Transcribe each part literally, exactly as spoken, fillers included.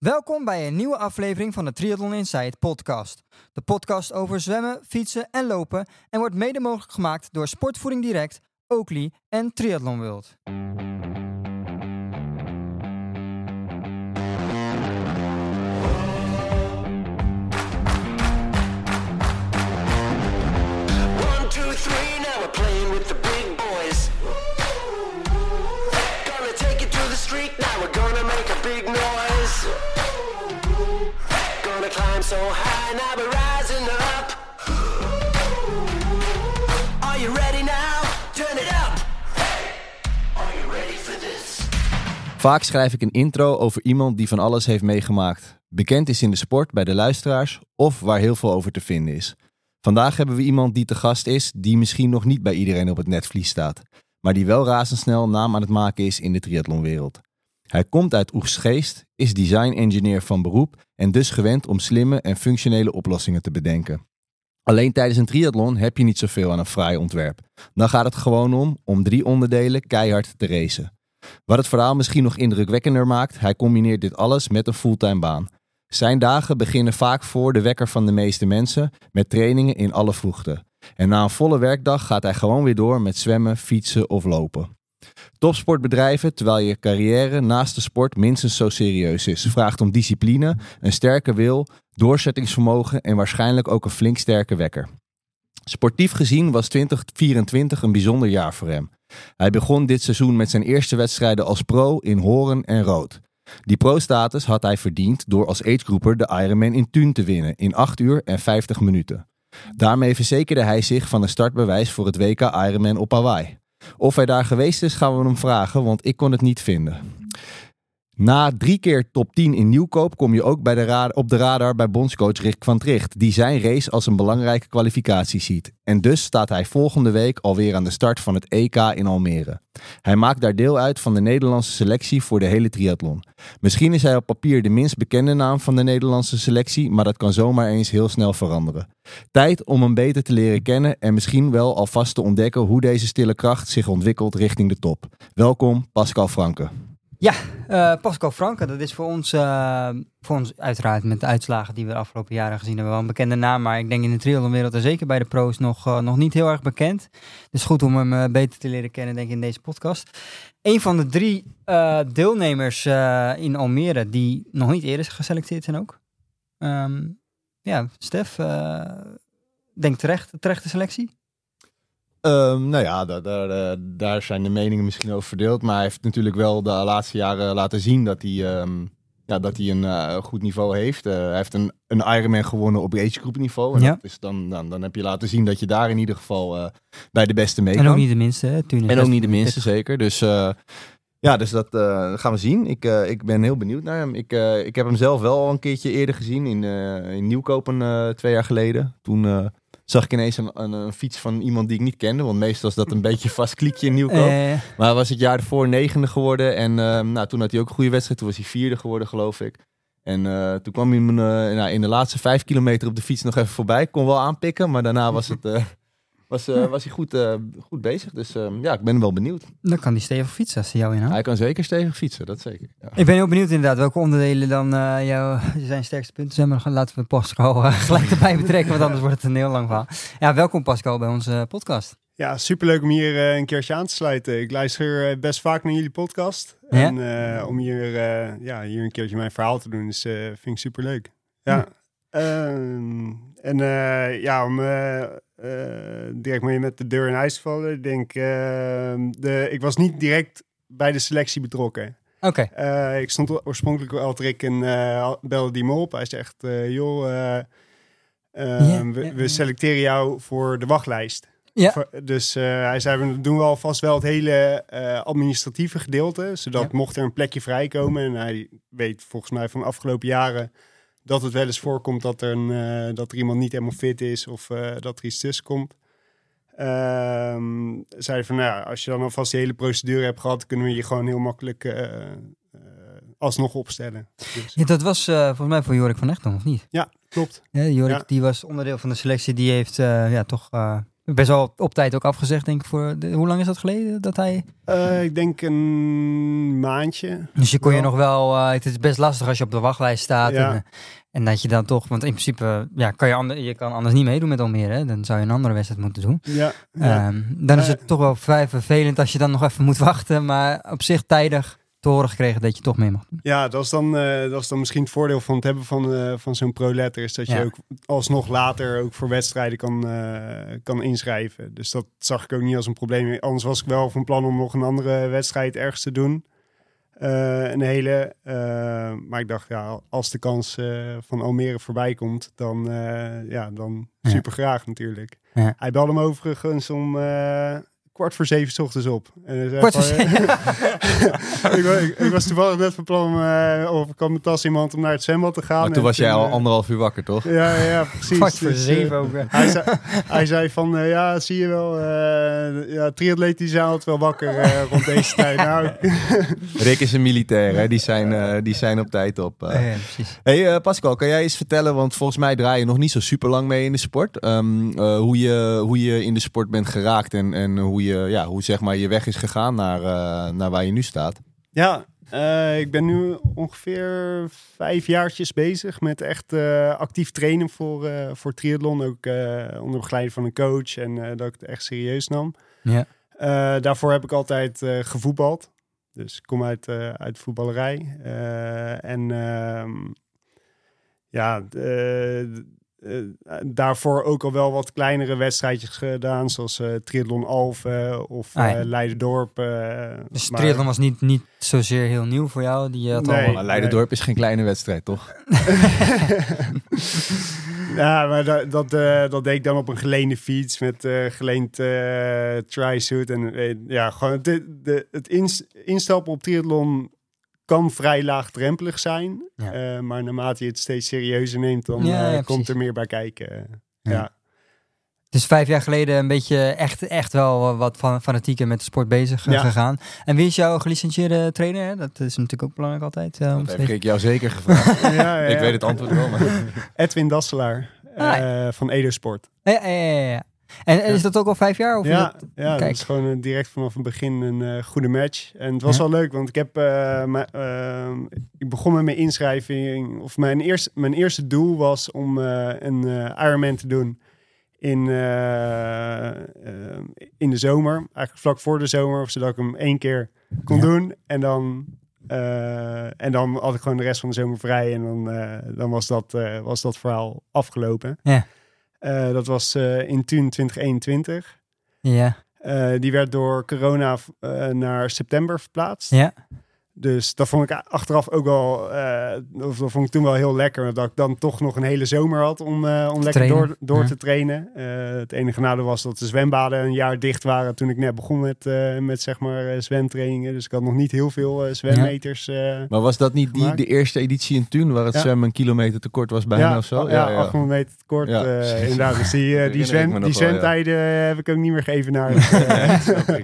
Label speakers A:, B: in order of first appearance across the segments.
A: Welkom bij een nieuwe aflevering van de Triathlon Insight podcast. De podcast over zwemmen, fietsen en lopen en wordt mede mogelijk gemaakt door Sportvoeding Direct, Oakley en Triathlon World.
B: One, two, three, now we're playing with the big boys. Gonna take it to the street, now we're gonna make a big noise. Gonna climb so high, now we're rising up. Are you ready now? Turn it up. Are you ready for this?
C: Vaak schrijf ik een intro over iemand die van alles heeft meegemaakt. Bekend is in de sport bij de luisteraars of waar heel veel over te vinden is. Vandaag hebben we iemand die te gast is die misschien nog niet bij iedereen op het netvlies staat. Maar die wel razendsnel naam aan het maken is in de triathlonwereld. Hij komt uit Oegstgeest, is design engineer van beroep en dus gewend om slimme en functionele oplossingen te bedenken. Alleen tijdens een triathlon heb je niet zoveel aan een fraai ontwerp. Dan gaat het gewoon om, om drie onderdelen keihard te racen. Wat het verhaal misschien nog indrukwekkender maakt, hij combineert dit alles met een fulltime baan. Zijn dagen beginnen vaak voor de wekker van de meeste mensen met trainingen in alle vroegte. En na een volle werkdag gaat hij gewoon weer door met zwemmen, fietsen of lopen. Topsport bedrijven terwijl je carrière naast de sport minstens zo serieus is. Vraagt om discipline, een sterke wil, doorzettingsvermogen en waarschijnlijk ook een flink sterke wekker. Sportief gezien was twintig vierentwintig een bijzonder jaar voor hem. Hij begon dit seizoen met zijn eerste wedstrijden als pro in Horen en Rood. Die pro-status had hij verdiend door als agegroeper de Ironman in Thun te winnen in acht uur en vijftig minuten. Daarmee verzekerde hij zich van een startbewijs voor het W K Ironman op Hawaii. Of hij daar geweest is, gaan we hem vragen, want ik kon het niet vinden. Na drie keer top tien in Nieuwkoop kom je ook bij de ra- op de radar bij bondscoach Rick van Tricht, die zijn race als een belangrijke kwalificatie ziet. En dus staat hij volgende week alweer aan de start van het E K in Almere. Hij maakt daar deel uit van de Nederlandse selectie voor de hele triathlon. Misschien is hij op papier de minst bekende naam van de Nederlandse selectie, maar dat kan zomaar eens heel snel veranderen. Tijd om hem beter te leren kennen en misschien wel alvast te ontdekken hoe deze stille kracht zich ontwikkelt richting de top. Welkom, Pascal Franke.
A: Ja, uh, Pascal Franke, dat is voor ons, uh, voor ons uiteraard met de uitslagen die we de afgelopen jaren gezien hebben wel een bekende naam. Maar ik denk in de triathlonwereld en zeker bij de pro's nog, uh, nog niet heel erg bekend. Dus goed om hem uh, beter te leren kennen denk ik in deze podcast. Een van de drie uh, deelnemers uh, in Almere die nog niet eerder geselecteerd zijn ook. Um, ja, Stef, uh, denk terecht, terechte selectie?
C: Um, nou ja, daar, daar, daar zijn de meningen misschien over verdeeld. Maar hij heeft natuurlijk wel de laatste jaren laten zien dat hij, um, ja, dat hij een uh, goed niveau heeft. Uh, hij heeft een, een Ironman gewonnen op agegroep niveau. En
A: ja.
C: dat is dan, dan, dan heb je laten zien dat je daar in ieder geval uh, bij de beste mee
A: en
C: kan.
A: En ook niet de minste. Hè? Tuurlijk.
C: En ook niet de minste, zeker. Dus uh, ja, dus dat uh, gaan we zien. Ik, uh, ik ben heel benieuwd naar hem. Ik, uh, ik heb hem zelf wel al een keertje eerder gezien in, uh, in Nieuwkoop uh, twee jaar geleden. Toen... Uh, zag ik ineens een, een, een fiets van iemand die ik niet kende. Want meestal is dat een beetje een vast kliekje in Nieuwkoop. Uh, maar hij was het jaar ervoor negende geworden. En uh, nou, toen had hij ook een goede wedstrijd. Toen was hij vierde geworden, geloof ik. En uh, toen kwam hij me, uh, nou, in de laatste vijf kilometer op de fiets nog even voorbij. Kon wel aanpikken, maar daarna was, het, uh, was, uh, was hij goed, uh, goed bezig. Dus uh, ja, ik ben wel benieuwd.
A: Dan kan hij stevig fietsen als hij jou inhoudt.
C: Hij kan zeker stevig fietsen, dat zeker. Ja.
A: Ik ben heel benieuwd inderdaad welke onderdelen dan uh, jouw, zijn sterkste punten zijn. Maar dan laten we Pascal uh, gelijk erbij betrekken, want anders wordt het een heel lang verhaal. Ja, welkom Pascal bij onze podcast.
D: Ja, superleuk om hier uh, een keertje aan te sluiten. Ik luister uh, best vaak naar jullie podcast. Ja? En uh, om hier, uh, ja, hier een keertje mijn verhaal te doen, is, uh, vind ik superleuk. Ja. Hm. Uh, en uh, ja, om uh, uh, direct mee met de deur in huis te vallen. Ik denk, uh, de, ik was niet direct bij de selectie betrokken.
A: Oké.
D: Okay. Uh, ik stond oorspronkelijk al Rick en uh, belde die me op. Hij zegt, uh, joh, uh, uh, yeah, we, yeah, we selecteren jou voor de wachtlijst. Ja. Dus uh, hij zei, we doen wel vast wel het hele uh, administratieve gedeelte. Zodat ja. mocht er een plekje vrijkomen. En hij weet volgens mij van de afgelopen jaren dat het wel eens voorkomt dat er, een, uh, dat er iemand niet helemaal fit is. Of uh, dat er iets tussen komt. Um, zei hij van, nou ja, als je dan alvast de hele procedure hebt gehad, kunnen we je gewoon heel makkelijk uh, uh, alsnog opstellen. Dus.
A: Ja, dat was uh, volgens mij voor Jorik van Echtdom, of niet?
D: Ja, klopt.
A: Ja, Jorik,
D: ja.
A: die was onderdeel van de selectie. Die heeft uh, ja, toch uh, Best wel op tijd ook afgezegd, denk ik. Voor de, hoe lang is dat geleden dat hij...
D: Uh, ik denk een maandje.
A: Dus je kon
D: wel.
A: je nog wel... Uh, het is best lastig als je op de wachtlijst staat.
D: Ja.
A: En, en dat je dan toch... Want in principe ja, kan je, ander, je kan anders niet meedoen met Almere. Hè? Dan zou je een andere wedstrijd moeten doen.
D: Ja, ja.
A: Um, dan is het uh, toch wel vrij vervelend als je dan nog even moet wachten. Maar op zich tijdig te horen gekregen dat je toch mee mag doen.
D: Ja, dat is dan, uh, dat is dan misschien het voordeel van het hebben van, uh, van zo'n pro-letter. Is dat je
A: ja.
D: ook alsnog later ook voor wedstrijden kan, uh, kan inschrijven. Dus dat zag ik ook niet als een probleem. Anders was ik wel van plan om nog een andere wedstrijd ergens te doen. Uh, een hele. Uh, maar ik dacht, ja, als de kans uh, van Almere voorbij komt, dan, uh, ja, dan
A: ja.
D: super graag natuurlijk.
A: Ja.
D: Hij belde me overigens om... Uh, kwart voor zeven 's ochtends op. En
A: kwart voor zeven?
D: ik, ik, ik was toevallig net van plan om... Uh, of ik had mijn tas in mijn hand om naar het zwembad te gaan.
C: Maar toen was jij al anderhalf uur wakker, toch?
D: Ja, ja, precies.
A: Kwart voor
D: dus,
A: zeven
D: uh,
A: ook.
D: Hij zei, hij zei van, uh, ja, zie je wel... Uh, ja, triatleten zijn altijd wel wakker uh, rond deze tijd. Nou,
C: Rick is een militair, hè? Die, zijn, uh, die zijn op tijd op. Uh.
A: Ja, ja, precies.
C: Hey uh, Pascal, kan jij eens vertellen... want volgens mij draai je nog niet zo super lang mee in de sport. Um, uh, hoe, je, hoe je in de sport bent geraakt... en, en hoe je... Ja, hoe zeg maar je weg is gegaan naar, uh, naar waar je nu staat.
D: Ja, uh, ik ben nu ongeveer vijf jaartjes bezig met echt uh, actief trainen voor, uh, voor triathlon. Ook uh, onder begeleiding van een coach en uh, dat ik het echt serieus nam.
A: Ja.
D: Uh, daarvoor heb ik altijd uh, gevoetbald. Dus ik kom uit, uh, uit voetballerij. Uh, en uh, ja... Uh, Uh, daarvoor ook al wel wat kleinere wedstrijdjes gedaan, zoals uh, Triathlon Alphen of uh, ah, ja. Leiderdorp. Uh,
A: dus
D: maar...
A: triathlon was niet, niet zozeer heel nieuw voor jou? Die had
D: nee,
A: al...
C: Maar Leiderdorp nee. is geen kleine wedstrijd, toch?
D: Ja, maar dat, dat, uh, dat deed ik dan op een geleende fiets met uh, geleend uh, tri-suit. En uh, ja, gewoon de, de, het inst- instappen op triathlon kan vrij laagdrempelig zijn. Ja. Uh, maar naarmate je het steeds serieuzer neemt, dan ja, ja, uh, komt er meer bij kijken. Ja. ja.
A: Dus vijf jaar geleden een beetje echt, echt wel wat van, fanatieker met de sport bezig ja. gegaan. En wie is jouw gelicentieerde trainer? Hè? Dat is natuurlijk ook belangrijk altijd. Uh,
C: dat heb ik jou zeker gevraagd. ja, ja, ja. Ik weet het antwoord wel. Maar...
D: Edwin Dasselaar uh, ah, ja. van Edo Sport.
A: Ja, ja, ja, ja. En ja. is dat ook al vijf jaar? Of
D: ja,
A: dat...
D: ja, dat is gewoon uh, direct vanaf het begin een uh, goede match. En het was ja. wel leuk, want ik heb uh, my, uh, ik begon met mijn inschrijving. Of mijn eerste, mijn eerste doel was om uh, een uh, Ironman te doen in, uh, uh, in de zomer. Eigenlijk vlak voor de zomer, zodat ik hem één keer kon ja. doen. En dan, uh, en dan had ik gewoon de rest van de zomer vrij. En dan, uh, dan was, dat, uh, was dat verhaal afgelopen.
A: Ja.
D: Uh, dat was uh, in Thun twintig eenentwintig.
A: Ja.
D: Uh, die werd door corona uh, naar september verplaatst.
A: Ja.
D: Dus dat vond ik achteraf ook wel, uh, dat vond ik toen wel heel lekker. Dat ik dan toch nog een hele zomer had om, uh, om lekker trainen. door, door ja. te trainen. Uh, het enige nadeel was dat de zwembaden een jaar dicht waren toen ik net begon met, uh, met zeg maar uh, zwemtrainingen. Dus ik had nog niet heel veel uh, zwemmeters. Uh,
C: maar was dat niet die, de eerste editie in Thun, waar het ja. zwemmen een kilometer te kort was bijna
D: ja,
C: of zo?
D: Ja, ja, ja. achthonderd meter te kort. Ja. Uh, inderdaad, dus die, uh, die, zwem, die zwemtijden ja. heb ik ook niet meer geëvenaard. Uh,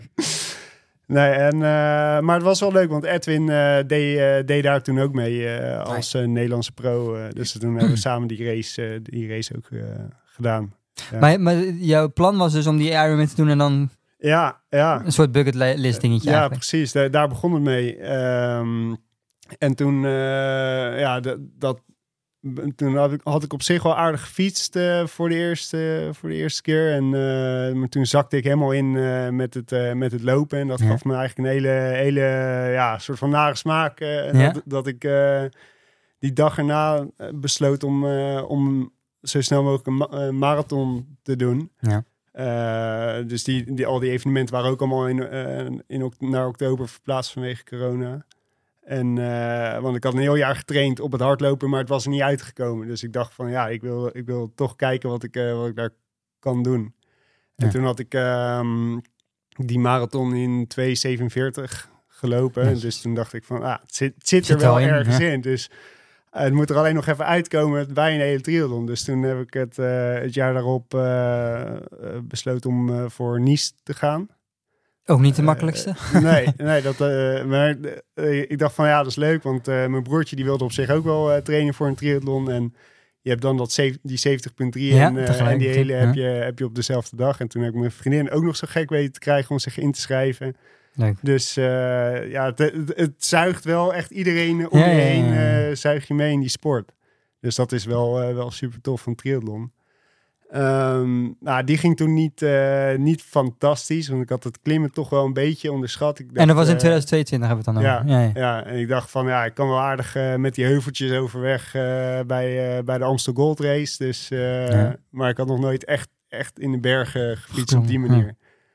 D: Nee, en, uh, maar het was wel leuk, want Edwin uh, deed, uh, deed daar toen ook mee uh, als uh, Nederlandse pro. Uh, dus toen hebben we samen die race, uh, die race ook uh, gedaan. Ja.
A: Maar, maar jouw plan was dus om die Ironman te doen en dan
D: ja, ja.
A: een soort bucketlist dingetje
D: Ja,
A: eigenlijk.
D: precies. Daar, daar begon het mee. Um, en toen, uh, ja, d- dat... Toen had ik, had ik op zich wel aardig gefietst uh, voor, de eerste, voor de eerste keer. En uh, maar toen zakte ik helemaal in uh, met, het, uh, met het lopen. En dat ja. gaf me eigenlijk een hele, hele ja, soort van nare smaak. Uh, ja. dat, dat ik uh, die dag erna besloot om, uh, om zo snel mogelijk een ma- uh, marathon te doen.
A: Ja.
D: Uh, dus die, die, al die evenementen waren ook allemaal in, uh, in, naar oktober verplaatst vanwege corona. En, uh, want ik had een heel jaar getraind op het hardlopen, maar het was er niet uitgekomen. Dus ik dacht van ja, ik wil, ik wil toch kijken wat ik, uh, wat ik daar kan doen. Ja. En toen had ik um, die marathon in twee zevenenveertig gelopen. Yes. Dus toen dacht ik van ah, het zit, het zit, zit er wel, wel in, ergens ja. in. Dus uh, het moet er alleen nog even uitkomen bij een hele triathlon. Dus toen heb ik het, uh, het jaar daarop uh, uh, besloten om uh, voor Nice te gaan.
A: Ook niet de makkelijkste?
D: Uh, nee, nee dat, uh, maar uh, ik dacht van ja, dat is leuk. Want uh, mijn broertje die wilde op zich ook wel uh, trainen voor een triathlon. En je hebt dan dat zev- die zeventig punt drie
A: Ja,
D: en, uh, en die hele
A: ja.
D: heb, je, heb je op dezelfde dag. En toen heb ik mijn vriendin ook nog zo gek weten te krijgen om zich in te schrijven.
A: Leuk.
D: Dus uh, ja, het, het, het zuigt wel echt iedereen om
A: Ja,
D: je
A: ja,
D: heen,
A: ja, ja.
D: uh, zuig je mee in die sport. Dus dat is wel, uh, wel super tof van triathlon. Um, nou, die ging toen niet, uh, niet fantastisch, want ik had het klimmen toch wel een beetje onderschat. Ik dacht,
A: en dat was in
D: uh,
A: tweeduizend tweeëntwintig hebben we het dan
D: ja,
A: over. Ja, ja.
D: ja, en ik dacht van ja, ik kan wel aardig uh, met die heuveltjes overweg uh, bij, uh, bij de Amstel Gold Race. Dus, uh,
A: Ja.
D: Maar ik had nog nooit echt, echt in de bergen gefietst op die manier.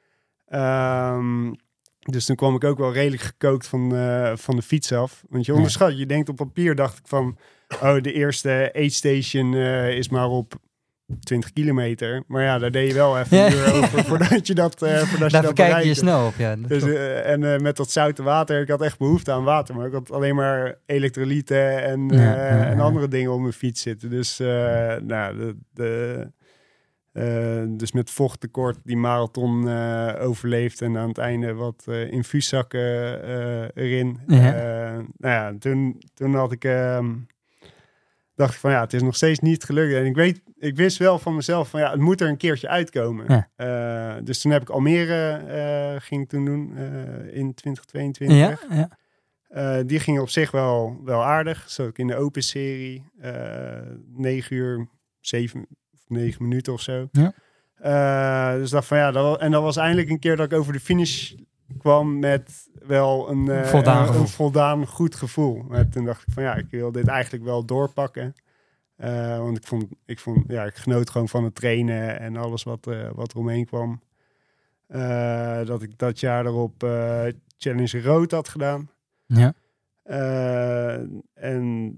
D: Ja. Um, dus toen kwam ik ook wel redelijk gekookt van, uh, van de fiets af. Want je onderschat, ja. je denkt op papier, dacht ik van, oh, de eerste aid station uh, is maar op twintig kilometer. Maar ja, daar deed je wel even
A: ja.
D: een uur over voordat je dat, uh, voordat
A: Daar
D: je dat
A: kijk je
D: bereikte.
A: snel op, ja.
D: Dus, uh, en uh, met dat zoute water, ik had echt behoefte aan water. Maar ik had alleen maar elektrolyten en, uh, ja, ja, ja. en andere dingen op mijn fiets zitten. Dus, uh, nou, de, de, uh, dus met vochttekort die marathon uh, overleefd. En aan het einde wat uh, infuuszakken uh, erin. Ja. Uh, nou ja, toen, toen had ik... Uh, dacht ik van ja, het is nog steeds niet gelukt. En ik weet, ik wist wel van mezelf van ja, het moet er een keertje uitkomen. Ja. Uh, dus toen heb ik Almere uh, ging ik toen doen uh, in twintig tweeëntwintig.
A: Ja, ja. Uh,
D: die ging op zich wel, wel aardig. Zat ik in de open serie. Uh, negen uur, zeven of negen minuten of zo.
A: Ja.
D: Uh, dus dacht van ja, dat was, en dat was eindelijk een keer dat ik over de finish kwam met wel een, uh,
A: voldaan,
D: een, een voldaan goed gevoel. Maar toen dacht ik van ja, ik wil dit eigenlijk wel doorpakken. Uh, want ik vond, ik vond, ja, ik genoot gewoon van het trainen en alles wat, uh, wat er omheen kwam. Uh, dat ik dat jaar erop uh, Challenge Rood had gedaan.
A: Ja.
D: Uh, en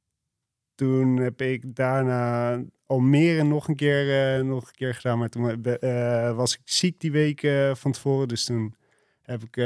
D: toen heb ik daarna Almere nog een keer, uh, nog een keer gedaan. Maar toen uh, was ik ziek die week uh, van tevoren. Dus toen heb ik, uh,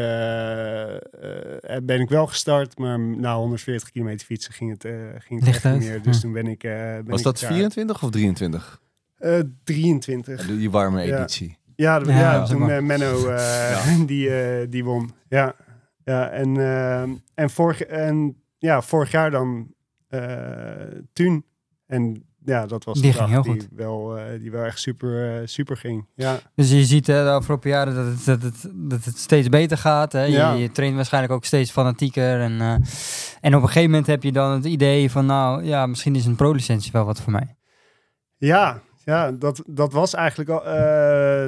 D: uh, ben ik wel gestart. Maar na honderdveertig kilometer fietsen ging het, uh, ging het echt niet meer. Dus
A: ja.
D: toen ben ik... Uh, ben
C: was
D: ik
C: dat
D: daar.
C: vierentwintig of drieëntwintig?
D: Uh, drieëntwintig.
C: Ja, die warme editie.
D: Ja, ja,
C: ja,
D: ja,
C: ja
D: toen uh, Menno uh, ja. die, uh, die won. Ja, ja en, uh, en, vorig, en ja, vorig jaar dan uh, Thun. En ja, dat was
A: die
D: de dag
A: ging heel
D: die,
A: goed.
D: Wel, uh, die wel echt super, uh, super ging. Ja.
A: Dus je ziet uh, de afgelopen jaren dat het, dat het, dat het steeds beter gaat. Hè? Je,
D: ja.
A: je traint waarschijnlijk ook steeds fanatieker. En, uh, en op een gegeven moment heb je dan het idee van... nou ja, misschien is een pro-licentie wel wat voor mij.
D: Ja, ja dat, dat was eigenlijk al, uh,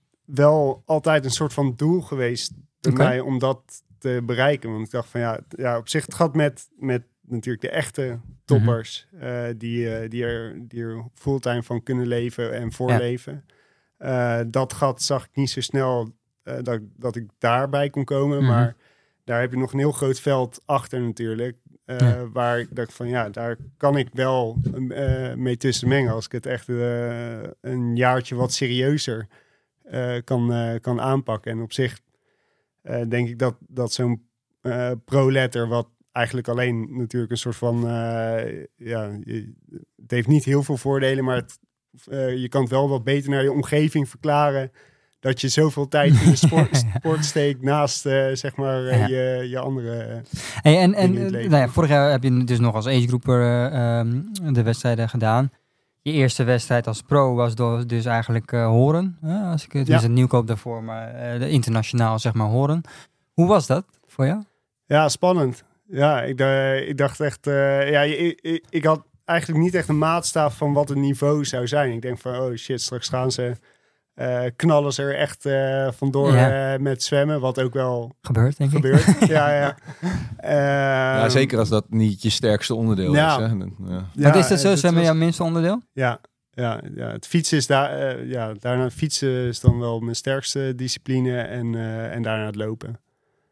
D: wel altijd een soort van doel geweest bij okay. mij om dat te bereiken. Want ik dacht van ja, ja op zich het gaat met... met natuurlijk de echte toppers mm-hmm. uh, die, uh, die, er, die er fulltime van kunnen leven en voorleven. Ja. Uh, dat gat zag ik niet zo snel uh, dat, dat ik daarbij kon komen. Mm-hmm. Maar daar heb je nog een heel groot veld achter natuurlijk. Uh, ja. Waar ik dacht van ja, daar kan ik wel uh, mee tussen mengen. Als ik het echt uh, een jaartje wat serieuzer uh, kan, uh, kan aanpakken. En op zich uh, denk ik dat, dat zo'n uh, pro-letter wat eigenlijk alleen natuurlijk een soort van... Uh, ja, je, het heeft niet heel veel voordelen, maar het, uh, je kan het wel wat beter naar je omgeving verklaren... dat je zoveel tijd in de sport, sport steekt naast uh, zeg maar uh, ja. je, je andere uh,
A: hey, en en nou ja, vorig jaar heb je dus nog als agegroeper uh, um, de wedstrijden gedaan. Je eerste wedstrijd als pro was door, dus eigenlijk uh, Horen. Uh, als ik het ja. een nieuwkoop daarvoor, maar uh, de internationaal zeg maar Horen. Hoe was dat voor jou?
D: Ja, spannend. Ja, ik, uh, ik dacht echt... Uh, ja, ik, ik, ik had eigenlijk niet echt een maatstaf van wat het niveau zou zijn. Ik denk van, oh shit, straks gaan ze... Uh, knallen ze er echt uh, vandoor ja. uh, met zwemmen, wat ook wel
A: gebeurt, denk
D: gebeurt.
A: ik.
D: ja, ja. Uh,
C: ja, zeker als dat niet je sterkste onderdeel
D: ja.
C: is. Hè?
A: Ja. Wat is dat zo, zwemmen was... jouw minste onderdeel?
D: Ja, ja, ja, het fietsen is daar, uh, ja, daarna fietsen is dan wel mijn sterkste discipline en, uh, en daarna het lopen.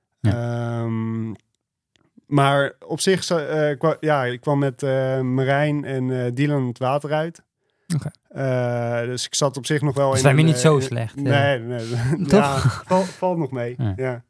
D: Ja. Um, maar op zich, uh, kwa, ja, ik kwam met uh, Marijn en uh, Dylan het water uit.
A: Okay.
D: Uh, dus ik zat op zich nog wel
A: dus
D: in...
A: zijn we niet
D: uh,
A: zo slecht.
D: Uh, nee, nee.
A: Toch?
D: Ja, valt, valt nog mee. Ja.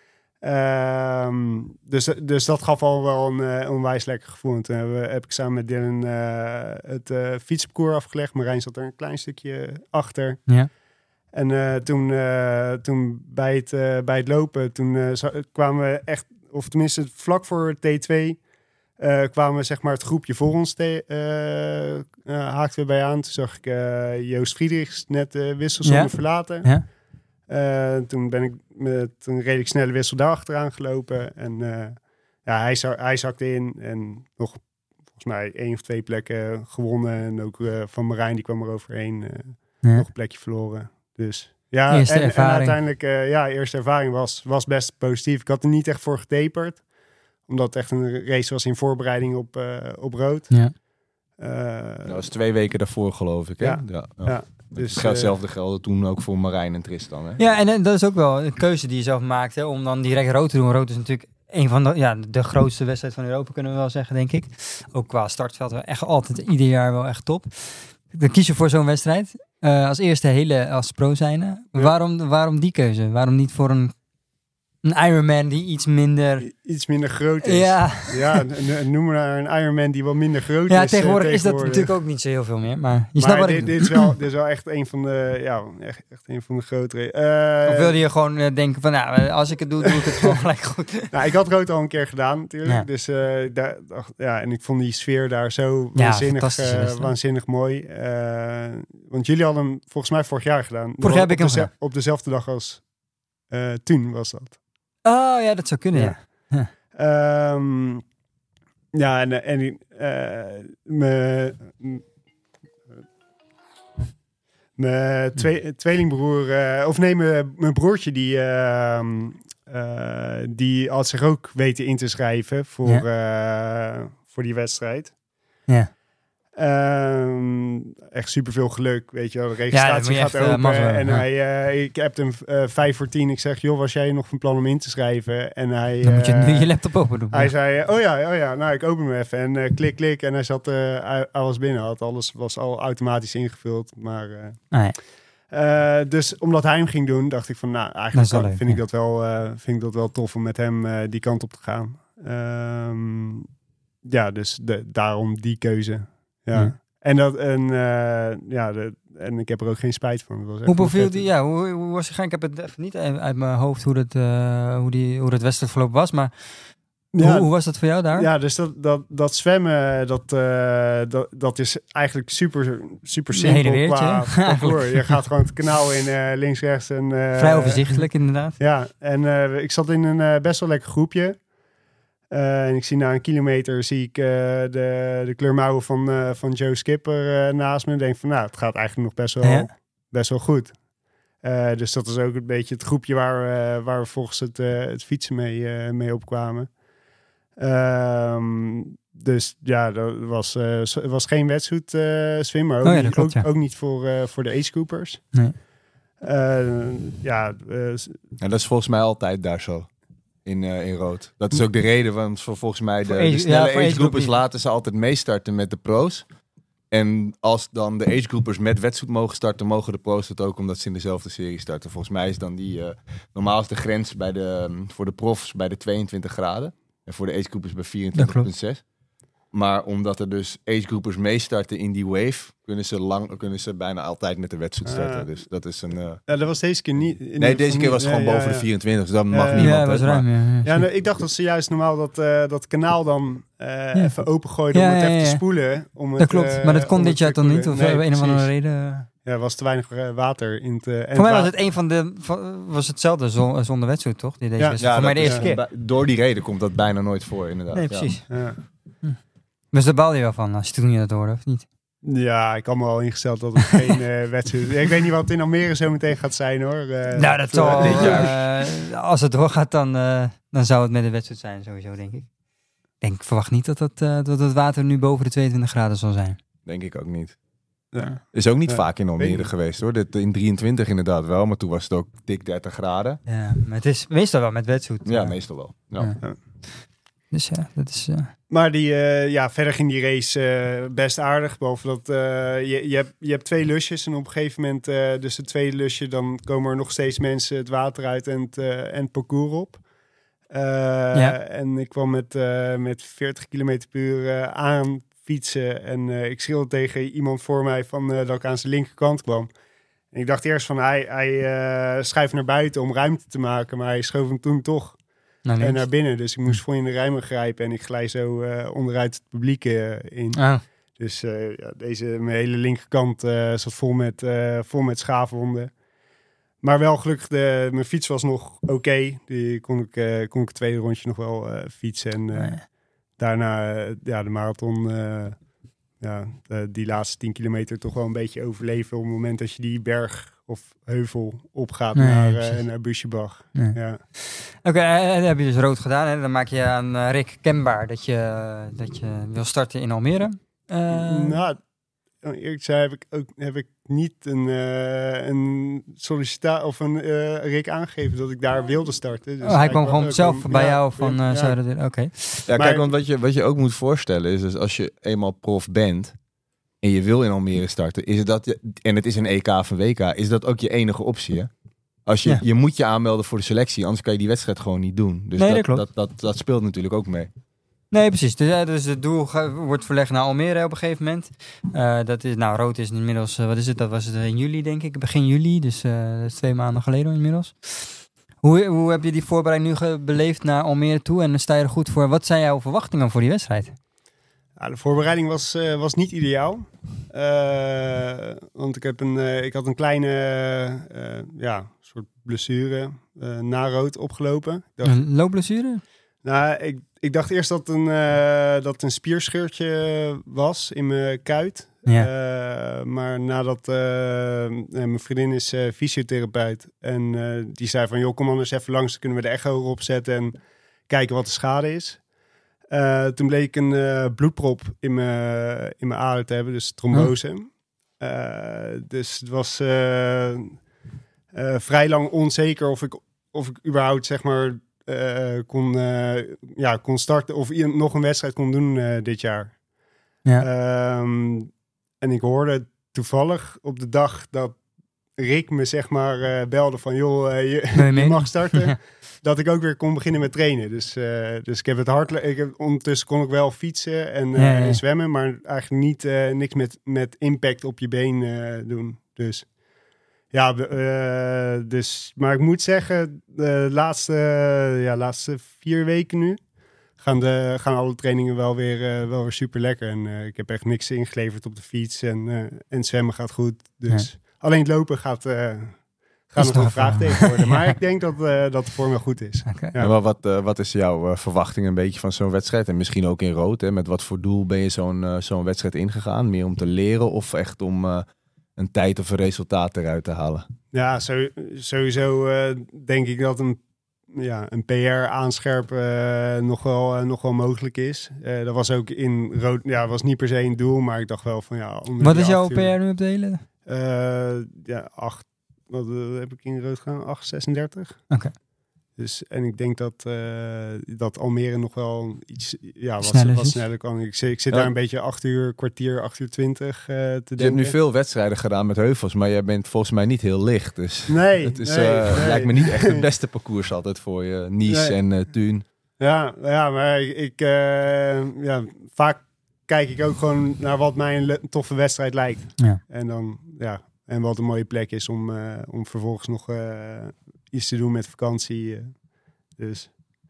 D: Ja. Um, dus, dus dat gaf al wel een uh, onwijs lekker gevoel. En toen heb, heb ik samen met Dylan uh, het uh, fietsparcours afgelegd. Marijn zat er een klein stukje achter.
A: Ja.
D: En uh, toen, uh, toen bij, het, uh, bij het lopen, toen uh, kwamen we echt... Of tenminste vlak voor T twee... uh, kwamen zeg maar het groepje voor ons te, uh, uh, haakten we bij aan. Toen zag ik uh, Joost Friedrichs net de uh, wissel ja. verlaten.
A: Ja.
D: Uh, toen ben ik met een redelijk snelle wissel daar achteraan gelopen. En uh, ja, hij, za- hij zakte in en nog volgens mij één of twee plekken gewonnen. En ook uh, van Marijn, die kwam er overheen. Uh, ja. Nog een plekje verloren. Dus ja,
A: eerste
D: en, en uiteindelijk, uh, ja, eerste ervaring was, was best positief. Ik had er niet echt voor getaperd. Omdat het echt een race was in voorbereiding op, uh, op rood.
A: Ja.
C: Uh, dat was twee weken daarvoor, geloof ik. Hè?
D: Ja.
C: ja, ja.
D: ja dus,
C: hetzelfde uh, gelde toen ook voor Marijn en Tristan. Hè?
A: Ja, en, en dat is ook wel een keuze die je zelf maakt. Hè, om dan direct rood te doen. Rood is natuurlijk een van de, ja, de grootste wedstrijd van Europa, kunnen we wel zeggen, denk ik. Ook qua startveld, echt altijd ieder jaar wel echt top. Dan kies je voor zo'n wedstrijd. Uh, als eerste hele als pro zijnde. Ja. Waarom, waarom die keuze? Waarom niet voor een, een Ironman die iets minder...
D: Iets minder groot is.
A: Ja,
D: ja n- noem maar een Ironman die wat minder groot
A: ja,
D: is.
A: Tegenwoordig,
D: uh, tegenwoordig
A: is dat natuurlijk ook niet zo heel veel meer. Maar je
D: maar
A: snapt wat
D: dit,
A: ik
D: dit, is wel, dit is wel echt een van de, ja, echt, echt een van de grotere. Uh,
A: of wilde je gewoon uh, denken van, nou, als ik het doe, doe ik het gewoon gelijk goed.
D: Nou, ik had rood al een keer gedaan natuurlijk. Ja. Dus uh, daar, ja, en ik vond die sfeer daar zo ja, waanzinnig, uh, waanzinnig mooi. Uh, want jullie hadden hem volgens mij vorig jaar gedaan.
A: Vorig jaar heb ik hem
D: de, op dezelfde dag als uh, toen was dat.
A: Oh ja, dat zou kunnen, ja. Ja,
D: ja. Um, ja en, en uh, mijn uh, twee, tweelingbroer, uh, of nee, mijn broertje, die, uh, uh, die had zich ook weten in te schrijven voor, ja. uh, voor die wedstrijd.
A: Ja.
D: Um, echt superveel geluk, weet je wel. De registratie
A: ja,
D: gaat
A: echt,
D: open.
A: uh,
D: en
A: ja.
D: hij, uh, ik heb hem uh, vijf voor tien. Ik zeg, joh, was jij nog van plan om in te schrijven? En hij...
A: Dan uh, moet je nu je laptop open doen.
D: Hij ja. zei, oh ja, oh ja, nou, ik open hem even. En uh, klik, klik. En hij zat, uh, hij, hij was binnen. Had alles was al automatisch ingevuld. Maar... Uh,
A: ah,
D: ja. uh, dus omdat hij hem ging doen, dacht ik van, nou, eigenlijk kan,
A: leuk,
D: vind,
A: ja.
D: ik dat wel, uh, vind ik dat wel tof om met hem uh, die kant op te gaan. Um, ja, dus de, daarom die keuze. Ja. ja. En, dat, en, uh, ja, de, en ik heb er ook geen spijt van. Dat was echt
A: hoe beviel die? Ja, hoe, hoe was het? Ik heb het even niet uit mijn hoofd hoe het, uh, hoe die, hoe het wedstrijdverloop was, maar ja, hoe, hoe was dat voor jou daar?
D: Ja, dus dat, dat, dat zwemmen, dat, uh, dat, dat is eigenlijk super, super simpel qua parcours. Je gaat gewoon het kanaal in, uh, links, rechts. En, uh,
A: vrij overzichtelijk inderdaad.
D: Ja, en uh, ik zat in een uh, best wel lekker groepje. Uh, en ik zie na een kilometer zie ik uh, de, de kleurmouwen van, uh, van Joe Skipper uh, naast me. En denk van, nou, het gaat eigenlijk nog best wel, ja. best wel goed. Uh, dus dat is ook een beetje het groepje waar, uh, waar we volgens het, uh, het fietsen mee, uh, mee opkwamen. Um, dus ja, dat was, uh, was geen wetsuit uh, swim, maar ook, oh ja, niet, klopt, ook, ja. ook niet voor, uh, voor de agegroupers.
A: Nee.
D: Uh, ja, uh,
C: en dat is volgens mij altijd daar zo. In, uh, in rood. Dat is ook de reden, want voor volgens mij de,
A: age,
C: de snelle
A: ja,
C: agegroupers laten ze altijd meestarten met de pro's. En als dan de agegroupers met wetsuit mogen starten, mogen de pro's het ook, omdat ze in dezelfde serie starten. Volgens mij is dan die, uh, normaal is de grens bij de, um, voor de profs bij de tweeëntwintig graden. En voor de agegroupers bij vierentwintig komma zes. Maar omdat er dus agegroupers meestarten in die wave, kunnen ze, lang, kunnen ze bijna altijd met de wetsuit starten. Uh, dus dat is een... Uh...
D: Ja, dat was deze keer niet...
C: Nee, deze keer was het gewoon ja, boven ja, ja. de vierentwintig, dus dat mag uh, niemand.
A: Ja, was ruim, ja, ja,
D: ja nou, ik dacht dat ze juist normaal dat, uh, dat kanaal dan uh, ja. even opengooiden ja, om het ja, ja, even te spoelen. Om
A: dat
D: het,
A: klopt,
D: uh,
A: maar dat kon dit jaar dan niet, of nee, een of andere reden...
D: Ja, er was te weinig uh, water in het... Uh,
A: voor mij was het een van de... Van, was hetzelfde zon, zonder wetsuit, toch? Die deze
C: ja,
A: ja, voor mij de eerste
C: is,
A: keer.
C: Door die reden komt dat bijna nooit voor, inderdaad.
A: Nee, precies.
D: Ja.
A: Hm. Dus daar baalde je wel van, als je toen niet dat hoorde, of niet?
D: Ja, ik had me al ingesteld dat het geen uh, wedstrijd is. Ik weet niet wat in Almere zo meteen gaat zijn, hoor. Uh,
A: nou, dat zal... Dit jaar. Uh, als het doorgaat, dan, uh, dan zou het met de wedstrijd zijn, sowieso, denk ik. Ik denk, verwacht niet dat het, uh, dat het water nu boven de tweeëntwintig graden zal zijn.
C: Denk ik ook niet.
D: Ja.
C: Is ook niet
D: ja,
C: vaak in Almere geweest, hoor. Dit, in drieëntwintig inderdaad wel, maar toen was het ook dik dertig graden.
A: Ja, maar het is meestal wel met wetsuit.
C: Ja,
A: uh,
C: meestal wel. Ja.
A: Ja. Ja. Dus ja, dat is... Uh...
D: Maar die, uh, ja, verder ging die race uh, best aardig. Behalve dat uh, je, je, hebt, je hebt twee lusjes. En op een gegeven moment, uh, dus het tweede lusje, dan komen er nog steeds mensen het water uit en het, uh, en het parcours op. Uh, ja. En ik kwam met, uh, met veertig kilometer per uur uh, aan fietsen. En uh, ik schreeuwde tegen iemand voor mij van, uh, dat ik aan zijn linkerkant kwam. En ik dacht eerst van, hij, hij uh, schuift naar buiten om ruimte te maken. Maar hij schoof hem toen toch
A: naar
D: en naar binnen. Dus ik moest voor in de rij grijpen en ik glij zo uh, onderuit het publiek uh, in.
A: Oh.
D: Dus uh, ja, deze, mijn hele linkerkant uh, zat vol met, uh, vol met schaafwonden. Maar wel gelukkig, de, mijn fiets was nog oké. Okay. Die kon ik, uh, kon ik het tweede rondje nog wel uh, fietsen. En uh, ja. daarna uh, ja, de marathon, uh, ja, de, die laatste tien kilometer toch wel een beetje overleven. Op het moment dat je die berg of heuvel opgaat nee, naar, uh, naar Buschebach. Nee. Ja.
A: Oké, okay, dat heb je dus rood gedaan. Hè? Dan maak je aan uh, Rick kenbaar dat je, uh, dat je wil starten in Almere. Uh...
D: Nou, eerlijk zei heb ik ook heb ik niet een, uh, een sollicitatie of een uh, Rick aangegeven dat ik daar wilde starten. Dus
A: oh, hij kwam gewoon zelf kwam, bij ja, jou van uh, ja. Zuiden. Oké. Okay.
C: Ja, maar, kijk, want wat je, wat je ook moet voorstellen is, dus als je eenmaal prof bent en je wil in Almere starten, is het dat je, en het is een E K of een W K, is dat ook je enige optie, hè? Als je, ja. je moet je aanmelden voor de selectie, anders kan je die wedstrijd gewoon niet doen. Dus
A: nee,
C: dat,
A: dat,
C: dat, dat, dat speelt natuurlijk ook mee.
A: Nee, precies. Dus, dus het doel ga, wordt verlegd naar Almere op een gegeven moment. Uh, dat is, nou, rood is inmiddels, uh, wat is het? Dat was het in juli, denk ik. Begin juli, dus uh, dat is twee maanden geleden inmiddels. Hoe, hoe heb je die voorbereiding nu beleefd naar Almere toe? En sta je er goed voor? Wat zijn jouw verwachtingen voor die wedstrijd?
D: Ja, de voorbereiding was, uh, was niet ideaal. Uh, want ik, heb een, uh, ik had een kleine uh, ja, soort blessure uh, na rood opgelopen.
A: Dacht, een loopblessure?
D: Nou, ik, ik dacht eerst dat een, uh, dat een spierscheurtje was in mijn kuit. Ja. Uh, maar nadat uh, mijn vriendin is uh, fysiotherapeut. En uh, die zei van, joh, kom anders even langs. Dan kunnen we de echo erop zetten en kijken wat de schade is. Uh, toen bleek ik een uh, bloedprop in mijn, in mijn ader te hebben, dus trombose. Huh? Uh, dus het was uh, uh, vrij lang onzeker of ik, of ik überhaupt, zeg maar, uh, kon, uh, ja, kon starten of nog een wedstrijd kon doen uh, dit jaar. Ja. Um, en ik hoorde toevallig op de dag dat Rick me, zeg maar, uh, belde van, joh, uh, je, nee, nee. je mag starten. Ja. Dat ik ook weer kon beginnen met trainen. Dus, uh, dus ik heb het hard... Ik heb, ondertussen kon ik wel fietsen en, uh, ja, ja. en zwemmen, maar eigenlijk niet uh, niks met, met impact op je been uh, doen. Dus ja, uh, dus, maar ik moet zeggen, de laatste, uh, ja, laatste vier weken nu gaan, de, gaan alle trainingen wel weer, uh, wel weer super lekker. En uh, ik heb echt niks ingeleverd op de fiets en, uh, en zwemmen gaat goed. Dus ja. alleen het lopen gaat... Uh, Gaat nog een vraagteken worden. Maar ja. ik denk dat, uh, dat de vorm wel goed is.
C: Okay. Ja. Maar wat, uh, wat is jouw uh, verwachting een beetje van zo'n wedstrijd? En misschien ook in rood. Hè? Met wat voor doel ben je zo'n, uh, zo'n wedstrijd ingegaan? Meer om te leren of echt om uh, een tijd of een resultaat eruit te halen?
D: Ja, zo, sowieso uh, denk ik dat een, ja, een P R aanscherpen uh, nog, wel, uh, nog wel mogelijk is. Uh, dat was ook in rood. Ja, was niet per se een doel, maar ik dacht wel van ja.
A: Wat is jouw P R nu op de hele?
D: Uh, ja, acht. Wat uh, heb ik in rood gedaan? acht zesendertig.
A: Oké. Okay.
D: Dus, en ik denk dat, uh, dat Almere nog wel iets ja, wat,
A: sneller,
D: wat sneller kan. Ik, ik zit ja. daar een beetje acht uur, kwartier, acht uur twintig uh, te denken.
C: Je hebt nu veel wedstrijden gedaan met heuvels, maar jij bent volgens mij niet heel licht. Dus
D: nee,
C: het is,
D: nee,
C: uh,
D: nee.
C: lijkt me niet echt het beste parcours altijd voor je. Nice nee. en uh, Thuun.
D: Ja, ja, maar ik, uh, ja, vaak kijk ik ook gewoon naar wat mij een toffe wedstrijd lijkt. Ja. En dan, ja... En wat een mooie plek is om, uh, om vervolgens nog uh, iets te doen met vakantie. Uh, dus.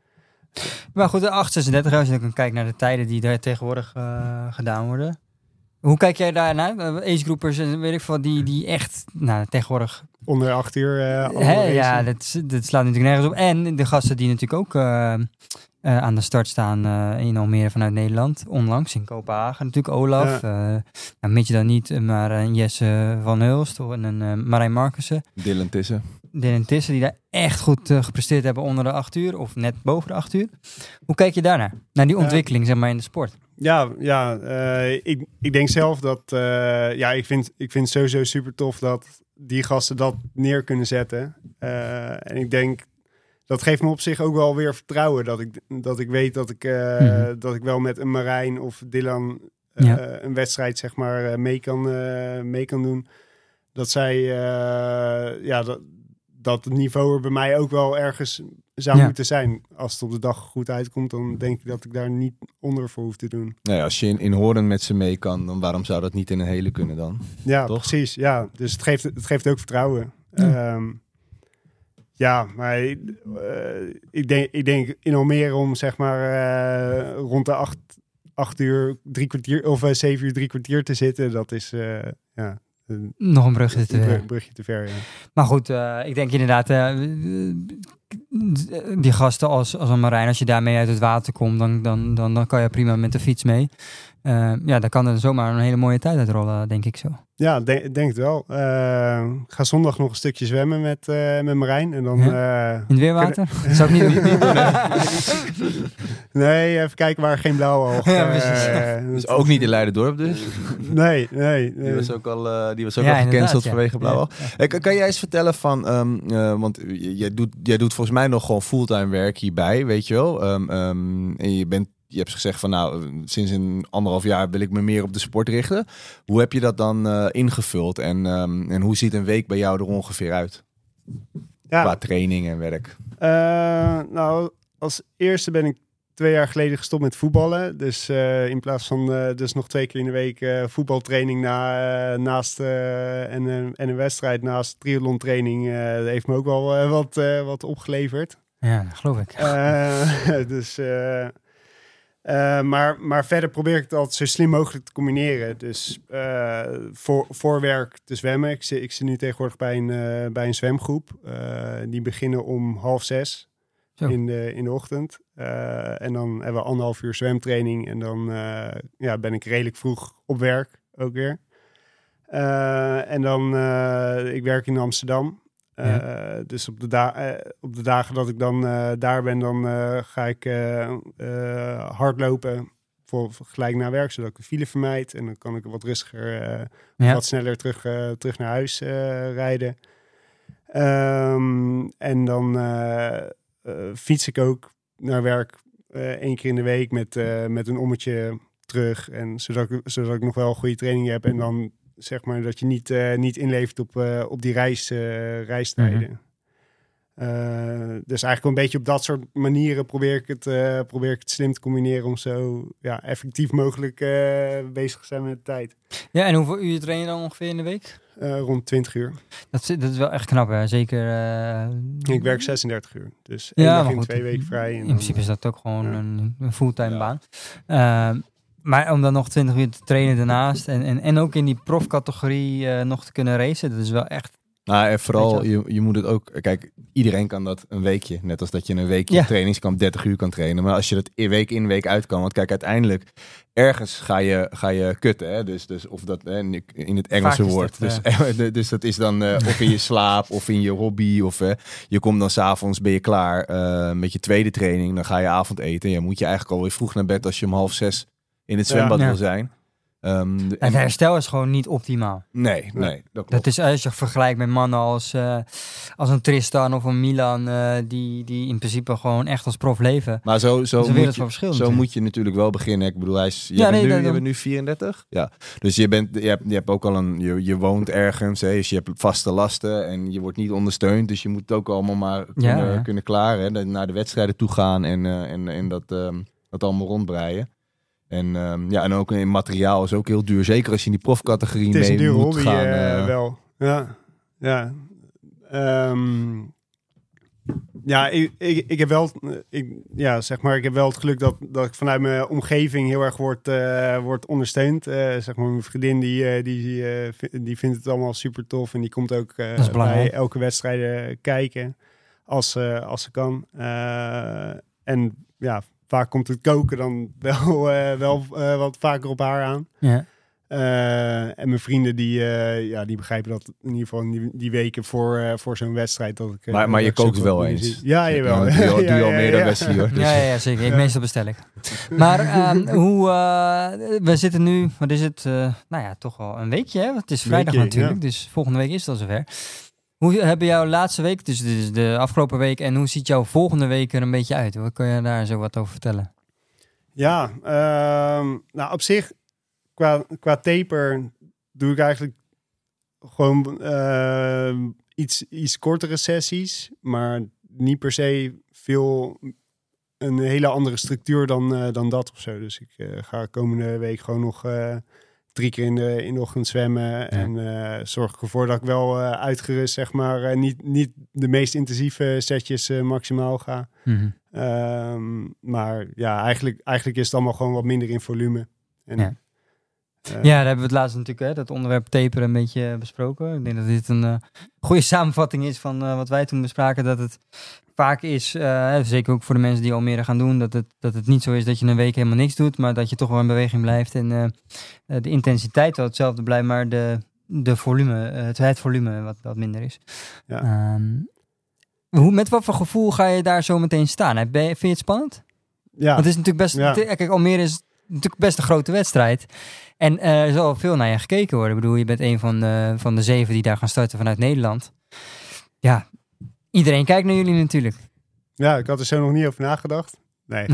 A: Maar goed, de acht zesendertig, als je dan kijkt naar de tijden die daar tegenwoordig uh, gedaan worden. Hoe kijk jij daarnaar? Agegroupers en weet ik veel, die, die echt nou, tegenwoordig...
D: Onder acht uur. Uh,
A: He, ja, dat, dat slaat natuurlijk nergens op. En de gasten die natuurlijk ook uh, uh, aan de start staan uh, in Almere vanuit Nederland. Onlangs in Kopenhagen. Natuurlijk Olaf. Ja. Uh, nou, Mitje dan niet, maar een Jesse van Hulst en een uh, Marijn Markussen.
C: Dylan Tissen.
A: Dylan Tissen, die daar echt goed uh, gepresteerd hebben onder de acht uur. Of net boven de acht uur. Hoe kijk je daarnaar? Naar die ontwikkeling, uh, zeg maar, in de sport.
D: Ja, ja uh, ik, ik denk zelf dat... Uh, ja, ik vind, ik vind het sowieso super tof dat die gasten dat neer kunnen zetten. Uh, en ik denk, dat geeft me op zich ook wel weer vertrouwen. Dat ik, dat ik weet dat ik, uh, mm-hmm. dat ik wel met een Marijn of Dylan uh, ja. een wedstrijd, zeg maar, uh, mee, kan, uh, mee kan doen. Dat zij, uh, ja, dat, dat het niveau er bij mij ook wel ergens zou ja. moeten zijn. Als het op de dag goed uitkomt, dan denk ik dat ik daar niet onder voor hoef te doen.
C: Nou ja, als je in, in Hoorn met ze mee kan, dan waarom zou dat niet in een hele kunnen dan?
D: Ja,
C: toch?
D: Precies. Ja, dus het geeft, het geeft ook vertrouwen. Ja. Um, Ja, maar uh, ik, denk, ik denk in Almere om zeg maar uh, rond de acht, acht uur, drie kwartier of uh, zeven uur, drie kwartier te zitten. Dat is uh, ja, een,
A: nog een brugje te ver.
D: Een brugje te ver, ja.
A: Maar goed, uh, ik denk inderdaad, uh, die gasten als, als een Marijn, als je daarmee uit het water komt, dan, dan, dan, dan kan je prima met de fiets mee. Uh, ja, dan kan er zomaar een hele mooie tijd uitrollen, denk ik zo.
D: Ja, denk, denk het wel. Uh, ik ga zondag nog een stukje zwemmen met, uh, met Marijn. En dan,
A: ja?
D: uh,
A: In het weerwater? Dat zou ik niet doen.
D: Nee, even kijken waar geen blauwe oog.
A: Ja, precies.
C: Uh, dus ook niet in Leiderdorp dus?
D: Nee, nee. nee.
C: Die was ook al, uh, die was ook
A: ja,
C: al gecanceld
A: ja.
C: vanwege blauwe oog. Ja, ja. Kan, kan jij eens vertellen van... Um, uh, want jij doet, jij doet volgens mij nog gewoon fulltime werk hierbij, weet je wel. Um, um, en je bent... Je hebt gezegd van nou, sinds een anderhalf jaar wil ik me meer op de sport richten. Hoe heb je dat dan uh, ingevuld? En, um, en hoe ziet een week bij jou er ongeveer uit? Ja. Qua training en werk.
D: Uh, nou, als eerste ben ik twee jaar geleden gestopt met voetballen. Dus uh, in plaats van uh, dus nog twee keer in de week uh, voetbaltraining na, uh, naast uh, en, uh, en een wedstrijd naast triathlon training. Uh, dat heeft me ook wel uh, wat, uh, wat opgeleverd.
A: Ja, dat geloof ik.
D: Uh, dus... Uh, Uh, maar, maar verder probeer ik het altijd zo slim mogelijk te combineren. Dus uh, voor, voor werk te zwemmen. Ik zit, ik zit nu tegenwoordig bij een, uh, bij een zwemgroep. Uh, die beginnen om half zes in de, in de ochtend. Uh, en dan hebben we anderhalf uur zwemtraining. En dan uh, ja, ben ik redelijk vroeg op werk ook weer. Uh, en dan, uh, ik werk in Amsterdam. Uh, ja. Dus op de, da- uh, op de dagen dat ik dan uh, daar ben, dan uh, ga ik uh, uh, hardlopen voor, voor gelijk naar werk, zodat ik de file vermijd. En dan kan ik wat rustiger, uh, ja. wat sneller terug, uh, terug naar huis uh, rijden. Um, en dan uh, uh, fiets ik ook naar werk uh, één keer in de week met, uh, met een ommetje terug. En zodat ik, zodat ik nog wel goede training heb en dan... Zeg maar dat je niet, uh, niet inlevert op, uh, op die reis, uh, reistijden. Mm-hmm. Uh, dus eigenlijk een beetje op dat soort manieren probeer ik het, uh, probeer ik het slim te combineren om zo ja, effectief mogelijk uh, bezig te zijn met de tijd.
A: Ja, en hoeveel uur train je dan ongeveer in de week?
D: Uh, rond twintig uur.
A: Dat, dat is wel echt knap, hè? Zeker... Uh...
D: Ik werk zesendertig uur. Dus
A: ja,
D: één dag in
A: goed,
D: twee weken vrij. En
A: in
D: dan,
A: principe is dat ook gewoon ja. een, een fulltime ja. baan. Uh, Maar om dan nog twintig uur te trainen daarnaast en, en, en ook in die profcategorie uh, nog te kunnen racen, dat is wel echt...
C: Nou, en vooral, je, je moet het ook... Kijk, iedereen kan dat een weekje. Net als dat je een weekje ja. trainingskamp dertig uur kan trainen. Maar als je dat week in, week uit kan... Want kijk, uiteindelijk, ergens ga je, ga je kutten. Hè? Dus, dus of dat hè, in het Engelse woord. Dus, uh... dus dat is dan uh, of in je slaap of in je hobby. Of uh, je komt dan 's avonds, ben je klaar uh, met je tweede training. Dan ga je avondeten. Ja, moet je eigenlijk alweer vroeg naar bed als je om half zes... in het zwembad ja. wil zijn. Um, de,
A: en het herstel is gewoon niet optimaal.
C: Nee, nee. Dat,
A: dat is als je vergelijkt met mannen als, uh, als een Tristan of een Milan... Uh, die, die in principe gewoon echt als prof leven.
C: Maar zo, zo, moet, je,
A: verschil,
C: zo moet je natuurlijk wel beginnen. Ik bedoel, hij is, je, ja, bent nee, nu, je bent nu vierendertig. Ja. Dus je, bent, je, hebt, je hebt ook al een... Je, je woont ergens, hè, dus je hebt vaste lasten... en je wordt niet ondersteund. Dus je moet het ook allemaal maar kunnen, ja, ja. kunnen klaren. Hè, naar de wedstrijden toe gaan en, uh, en, en dat, um, dat allemaal rondbreien. En, um, ja, en ook in materiaal is ook heel duur. Zeker als je in die profcategorie mee moet gaan. Het is een duur hobby, uh, uh,
D: wel. Ja, ja. Um, ja, ik, ik, ik heb wel, ik, ja, zeg maar, ik heb wel het geluk dat, dat ik vanuit mijn omgeving heel erg word, uh, word ondersteund. Uh, zeg maar, mijn vriendin die, uh, die, uh, die vindt het allemaal super tof en die komt ook uh, bij elke wedstrijd kijken als, uh, als ze kan. Uh, en ja. Vaak komt het koken dan wel, uh, wel uh, wat vaker op haar aan. Ja. Uh, en mijn vrienden die, uh, ja, die begrijpen dat in ieder geval die, die weken voor, uh, voor zo'n wedstrijd. Dat ik, uh,
C: maar maar je kookt wel eens.
D: Zie. Ja, jawel.
C: Ja, doe, doe je al meer dan Wesley hoor. Dus.
A: Ja, ja, zeker. Ik ja. meestal bestel ik. Maar um, hoe, uh, we zitten nu, wat is het? Uh, nou ja, toch wel een weekje. Hè? Het is vrijdag weekje, natuurlijk, ja. Dus volgende week is het al zover. Hoe hebben jouw laatste week, dus, dus de afgelopen week, en hoe ziet jouw volgende week er een beetje uit? Wat kan je daar zo wat over vertellen?
D: Ja, uh, nou op zich, qua, qua taper doe ik eigenlijk gewoon uh, iets, iets kortere sessies, maar niet per se veel een hele andere structuur dan, uh, dan dat of zo. Dus ik uh, ga komende week gewoon nog uh, drie keer in de, in de ochtend zwemmen. Ja. En uh, zorg ik ervoor dat ik wel uh, uitgerust, zeg maar, uh, niet, niet de meest intensieve setjes uh, maximaal ga.
A: Mm-hmm.
D: Um, maar ja, eigenlijk, eigenlijk is het allemaal gewoon wat minder in volume. En,
A: ja. Uh, ja, daar hebben we het laatst natuurlijk, hè, dat onderwerp taperen een beetje besproken. Ik denk dat dit een uh, goede samenvatting is van uh, wat wij toen bespraken. Dat het vaak is, uh, zeker ook voor de mensen die Almere gaan doen, dat het, dat het niet zo is dat je een week helemaal niks doet, maar dat je toch wel in beweging blijft. En uh, de intensiteit wel hetzelfde blijft, maar de, de volume, uh, het, het volume wat, wat minder is.
D: Ja.
A: Um, hoe, met wat voor gevoel ga je daar zo meteen staan? Ben je, vind je het spannend?
D: Ja.
A: Want het is natuurlijk best,
D: ja.
A: Kijk, Almere is natuurlijk best een grote wedstrijd. En uh, er zal veel naar je gekeken worden. Ik bedoel, je bent een van de, van de zeven die daar gaan starten vanuit Nederland. Ja, iedereen kijkt naar jullie natuurlijk.
D: Ja, ik had er zo nog niet over nagedacht. Nee.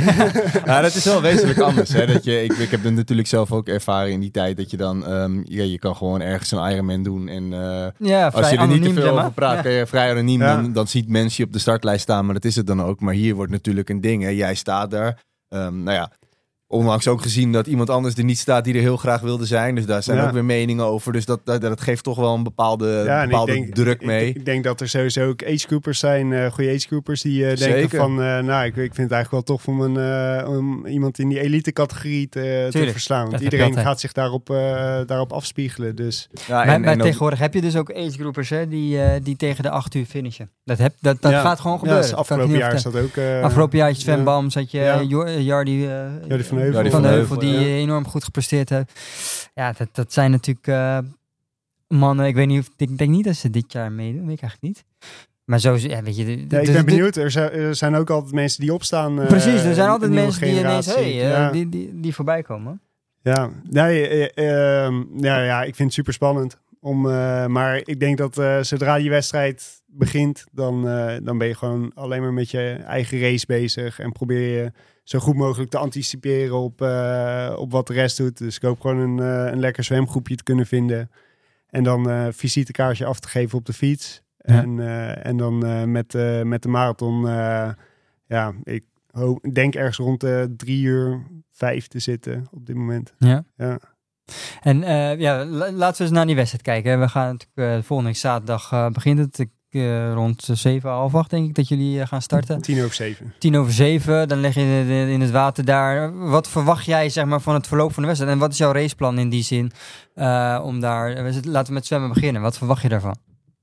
C: Ja, dat is wel wezenlijk anders. Hè? Dat je, ik, ik heb het natuurlijk zelf ook ervaren in die tijd dat je dan, um, ja, je kan gewoon ergens een Ironman doen. En uh,
A: ja,
C: als je er niet te veel
A: zeg maar.
C: over praat,
A: ja.
C: kan je vrij anoniem.
D: Ja.
C: Dan, dan ziet mensen je op de startlijst staan, maar dat is het dan ook. Maar hier wordt natuurlijk een ding. Hè? Jij staat daar. Um, nou ja, onlangs ook gezien dat iemand anders er niet staat die er heel graag wilde zijn. Dus daar zijn
D: ja.
C: ook weer meningen over. Dus dat, dat, dat geeft toch wel een bepaalde,
D: ja,
C: bepaalde
D: ik denk,
C: druk mee.
D: Ik, ik denk dat er sowieso ook agegroupers zijn, uh, goede agegroupers, die uh, denken van, uh, nou, ik, ik vind het eigenlijk wel tof om, een, uh, om iemand in die elite categorie te, te verslaan. Want iedereen gaat zich daarop, uh, daarop afspiegelen. Dus.
A: Ja, en, maar, maar en tegenwoordig ook... heb je dus ook agegroupers hè, die, uh, die tegen de acht uur finishen. Dat, heb, dat, dat ja. gaat gewoon gebeuren.
D: Ja, afgelopen jaar is dat ook. Uh,
A: afgelopen jaar Sven ja. Bams had je ja. Jardy uh,
D: Jardy van Heuvel,
A: Jardy van Heuvel die ja. enorm goed gepresteerd heeft. Ja, dat, dat zijn natuurlijk uh, mannen. Ik weet niet of ik denk niet dat ze dit jaar meedoen. Weet ik eigenlijk niet. Maar zo, ja, weet je. De,
D: ja, ik
A: de,
D: ben
A: de,
D: benieuwd. Er zijn, er zijn ook altijd mensen die opstaan. Uh,
A: Precies, er zijn altijd mensen die ineens hey, uh,
D: ja.
A: die, die, die voorbij komen.
D: Ja, nee, uh, uh, ja, ja, ik vind het super spannend. Om, uh, maar ik denk dat uh, zodra die wedstrijd begint, dan, uh, dan ben je gewoon alleen maar met je eigen race bezig. En probeer je zo goed mogelijk te anticiperen op, uh, op wat de rest doet. Dus ik hoop gewoon een, uh, een lekker zwemgroepje te kunnen vinden. En dan uh, visitekaartje af te geven op de fiets. Ja. En, uh, en dan uh, met, uh, met de marathon, uh, ja, ik hoop, denk ergens rond de drie uur vijf te zitten op dit moment.
A: Ja.
D: Ja.
A: En uh, ja, laten we eens naar die wedstrijd kijken. We gaan natuurlijk uh, volgende zaterdag uh, begint het. Ik, uh, rond zeven, half acht denk ik dat jullie uh, gaan starten.
D: Tien over zeven.
A: Tien over zeven, dan leg je in, in het water daar. Wat verwacht jij zeg maar van het verloop van de wedstrijd? En wat is jouw raceplan in die zin? Uh, om daar, laten we met zwemmen beginnen. Wat verwacht je daarvan?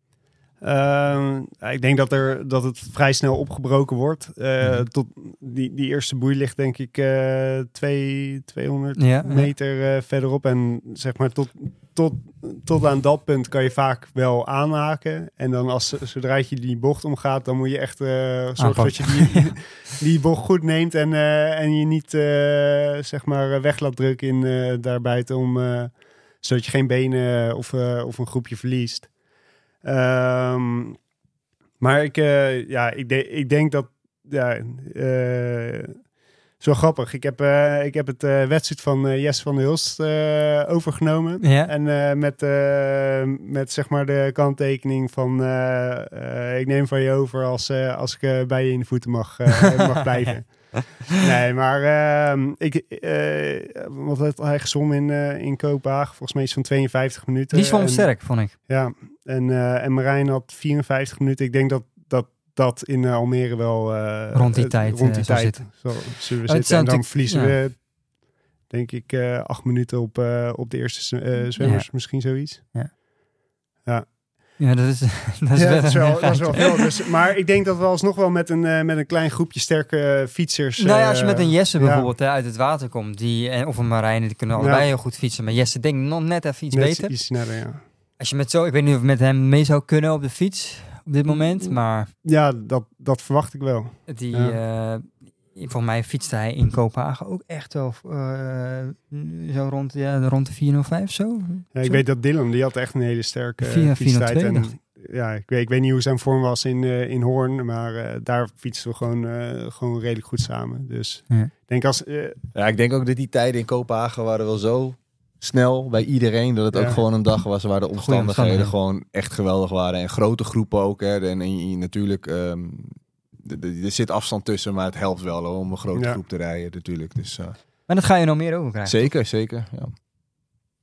D: Uh, ik denk dat, er, dat het vrij snel opgebroken wordt. Uh, mm-hmm. Tot die, die eerste boei ligt denk ik uh, twee, tweehonderd ja, meter uh, verderop. En zeg maar tot, tot, tot aan dat punt kan je vaak wel aanhaken. En dan als zodra je die bocht omgaat, dan moet je echt uh, zorgen Aanpak. dat je die, die bocht goed neemt. En, uh, en je niet uh, zeg maar weg laat drukken in, uh, daarbuiten. Om, uh, zodat je geen benen of, uh, of een groepje verliest. Um, maar ik, uh, ja, ik, de, ik denk dat, ja, uh, zo grappig. Ik heb, uh, ik heb het uh, wedstrijd van uh, Jesse van der Hulst uh, overgenomen. Ja. En uh, met, uh, met zeg maar de kanttekening van, uh, uh, ik neem van je over als, uh, als ik uh, bij je in de voeten mag, uh, mag blijven. Nee, maar uh, ik, uh, wat had hij gezongen in, uh, in Kopenhagen? Volgens mij is van tweeënvijftig minuten.
A: Die is wel sterk, vond ik.
D: Ja, en, uh, en Marijn had vierenvijftig minuten. Ik denk dat dat, dat in uh, Almere wel uh,
A: rond die tijd,
D: rond die
A: uh,
D: tijd
A: zitten.
D: Zo, zullen we zitten. En dan verliezen ja. we, denk ik, uh, acht minuten op, uh, op de eerste uh, zwemmers. Ja. Misschien zoiets.
A: Ja.
D: Ja.
A: Ja, dat is, dat is,
D: ja,
A: wel,
D: dat is wel, dat is wel veel. Dus, maar ik denk dat we alsnog wel met een, uh, met een klein groepje sterke uh, fietsers...
A: Nou ja, als je met een Jesse
D: uh,
A: bijvoorbeeld ja. uit het water komt, die, of een Marijn, die kunnen allebei ja. heel goed fietsen. Maar Jesse denk nog net even iets
D: net
A: beter.
D: Iets sneller, ja.
A: Als je met zo, ik weet niet of ik met hem mee zou kunnen op de fiets op dit moment, maar...
D: Ja, dat, dat verwacht ik wel.
A: Die,
D: ja.
A: uh, volgens mij fietste hij in Kopenhagen ook echt wel uh, zo rond, ja, rond de vier nul vijf zo.
D: Ja, ik zo. weet dat Dylan, die had echt een hele sterke
A: vier,
D: fietstijd.
A: vier nul twee,
D: en, ja, ik weet, ik weet niet hoe zijn vorm was in, uh, in Hoorn, maar uh, daar fietsten we gewoon, uh, gewoon redelijk goed samen. Dus ja. ik denk als... Uh,
C: ja, ik denk ook dat die tijden in Kopenhagen waren wel zo snel bij iedereen, dat het ja. ook gewoon een dag was waar de omstandigheden gewoon echt geweldig waren. En grote groepen ook. Hè. En, en, en natuurlijk, um, d- d- er zit afstand tussen, maar het helpt wel hoor, om een grote ja. groep te rijden natuurlijk. Dus, uh.
A: Maar dat ga je nog meer over krijgen.
C: Zeker, zeker. Ja.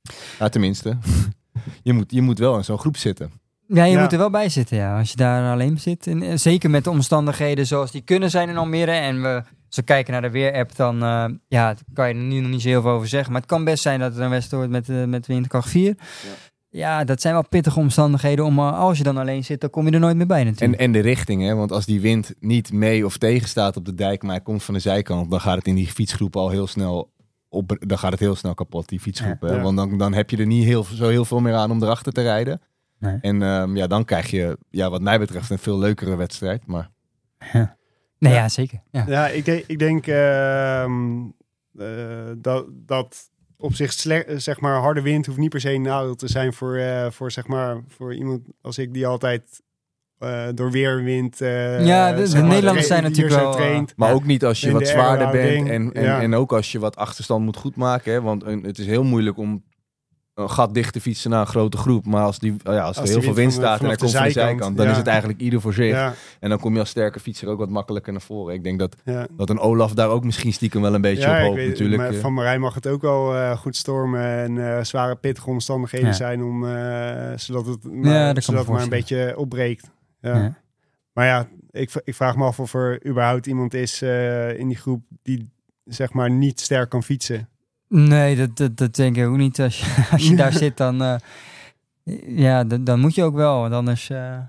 C: Ja, tenminste. je, moet, je moet wel in zo'n groep zitten.
A: Ja, je
D: Ja.
A: moet er wel bij zitten, ja. Als je daar alleen zit. En, eh, zeker met de omstandigheden zoals die kunnen zijn in Almere. En we, als we kijken naar de weer-app, dan uh, ja, daar kan je er nu nog niet zo heel veel over zeggen. Maar het kan best zijn dat het een wedstrijd wordt met, uh, met windkracht vier. Ja. ja, dat zijn wel pittige omstandigheden. Om, uh, als je dan alleen zit, dan kom je er nooit meer bij natuurlijk.
C: En, en de richting, hè? Want als die wind niet mee of tegen staat op de dijk, maar hij komt van de zijkant, dan gaat het in die fietsgroep al heel snel op, dan gaat het heel snel kapot, die fietsgroep. Ja.
D: Ja.
C: Want dan, dan heb je er niet heel, zo heel veel meer aan om erachter te rijden.
A: Nee.
C: En um, ja, dan krijg je, ja, wat mij betreft, een veel leukere wedstrijd. Maar...
A: Ja. Nee, ja,
D: ja
A: zeker. Ja,
D: ja ik, denk, ik denk uh, uh, dat, dat op zich slecht, zeg maar, harde wind hoeft niet per se een nadeel te zijn voor, uh, voor, zeg maar, voor iemand als ik die altijd uh, door weerwind... Uh,
A: ja, de, de Nederlanders zijn natuurlijk wel...
D: Traint.
C: Maar ook niet als je wat zwaarder bent en, en,
D: ja.
C: en ook als je wat achterstand moet goedmaken. Hè? Want een, het is heel moeilijk om een gat dicht te fietsen naar een grote groep. Maar als, die, ja, als, als er heel veel wind staat en hij komt van de zijkant, dan ja. is het eigenlijk ieder voor zich. Ja. En dan kom je als sterke fietser ook wat makkelijker naar voren. Ik denk dat, ja. dat een Olaf daar ook misschien stiekem wel een beetje
D: ja,
C: op hoopt
D: weet,
C: natuurlijk.
D: Maar van Marijn mag het ook wel uh, goed stormen en uh, zware pittige omstandigheden ja. zijn om uh, zodat het maar, ja, zodat het maar een beetje opbreekt. Ja. Ja. Maar ja, ik, ik vraag me af of er überhaupt iemand is uh, in die groep die zeg maar niet sterk kan fietsen.
A: Nee, dat, dat, dat denk ik ook niet. Als je, als je daar zit, dan, uh, ja, dan, dan moet je ook wel. Want anders... Uh,
D: ja,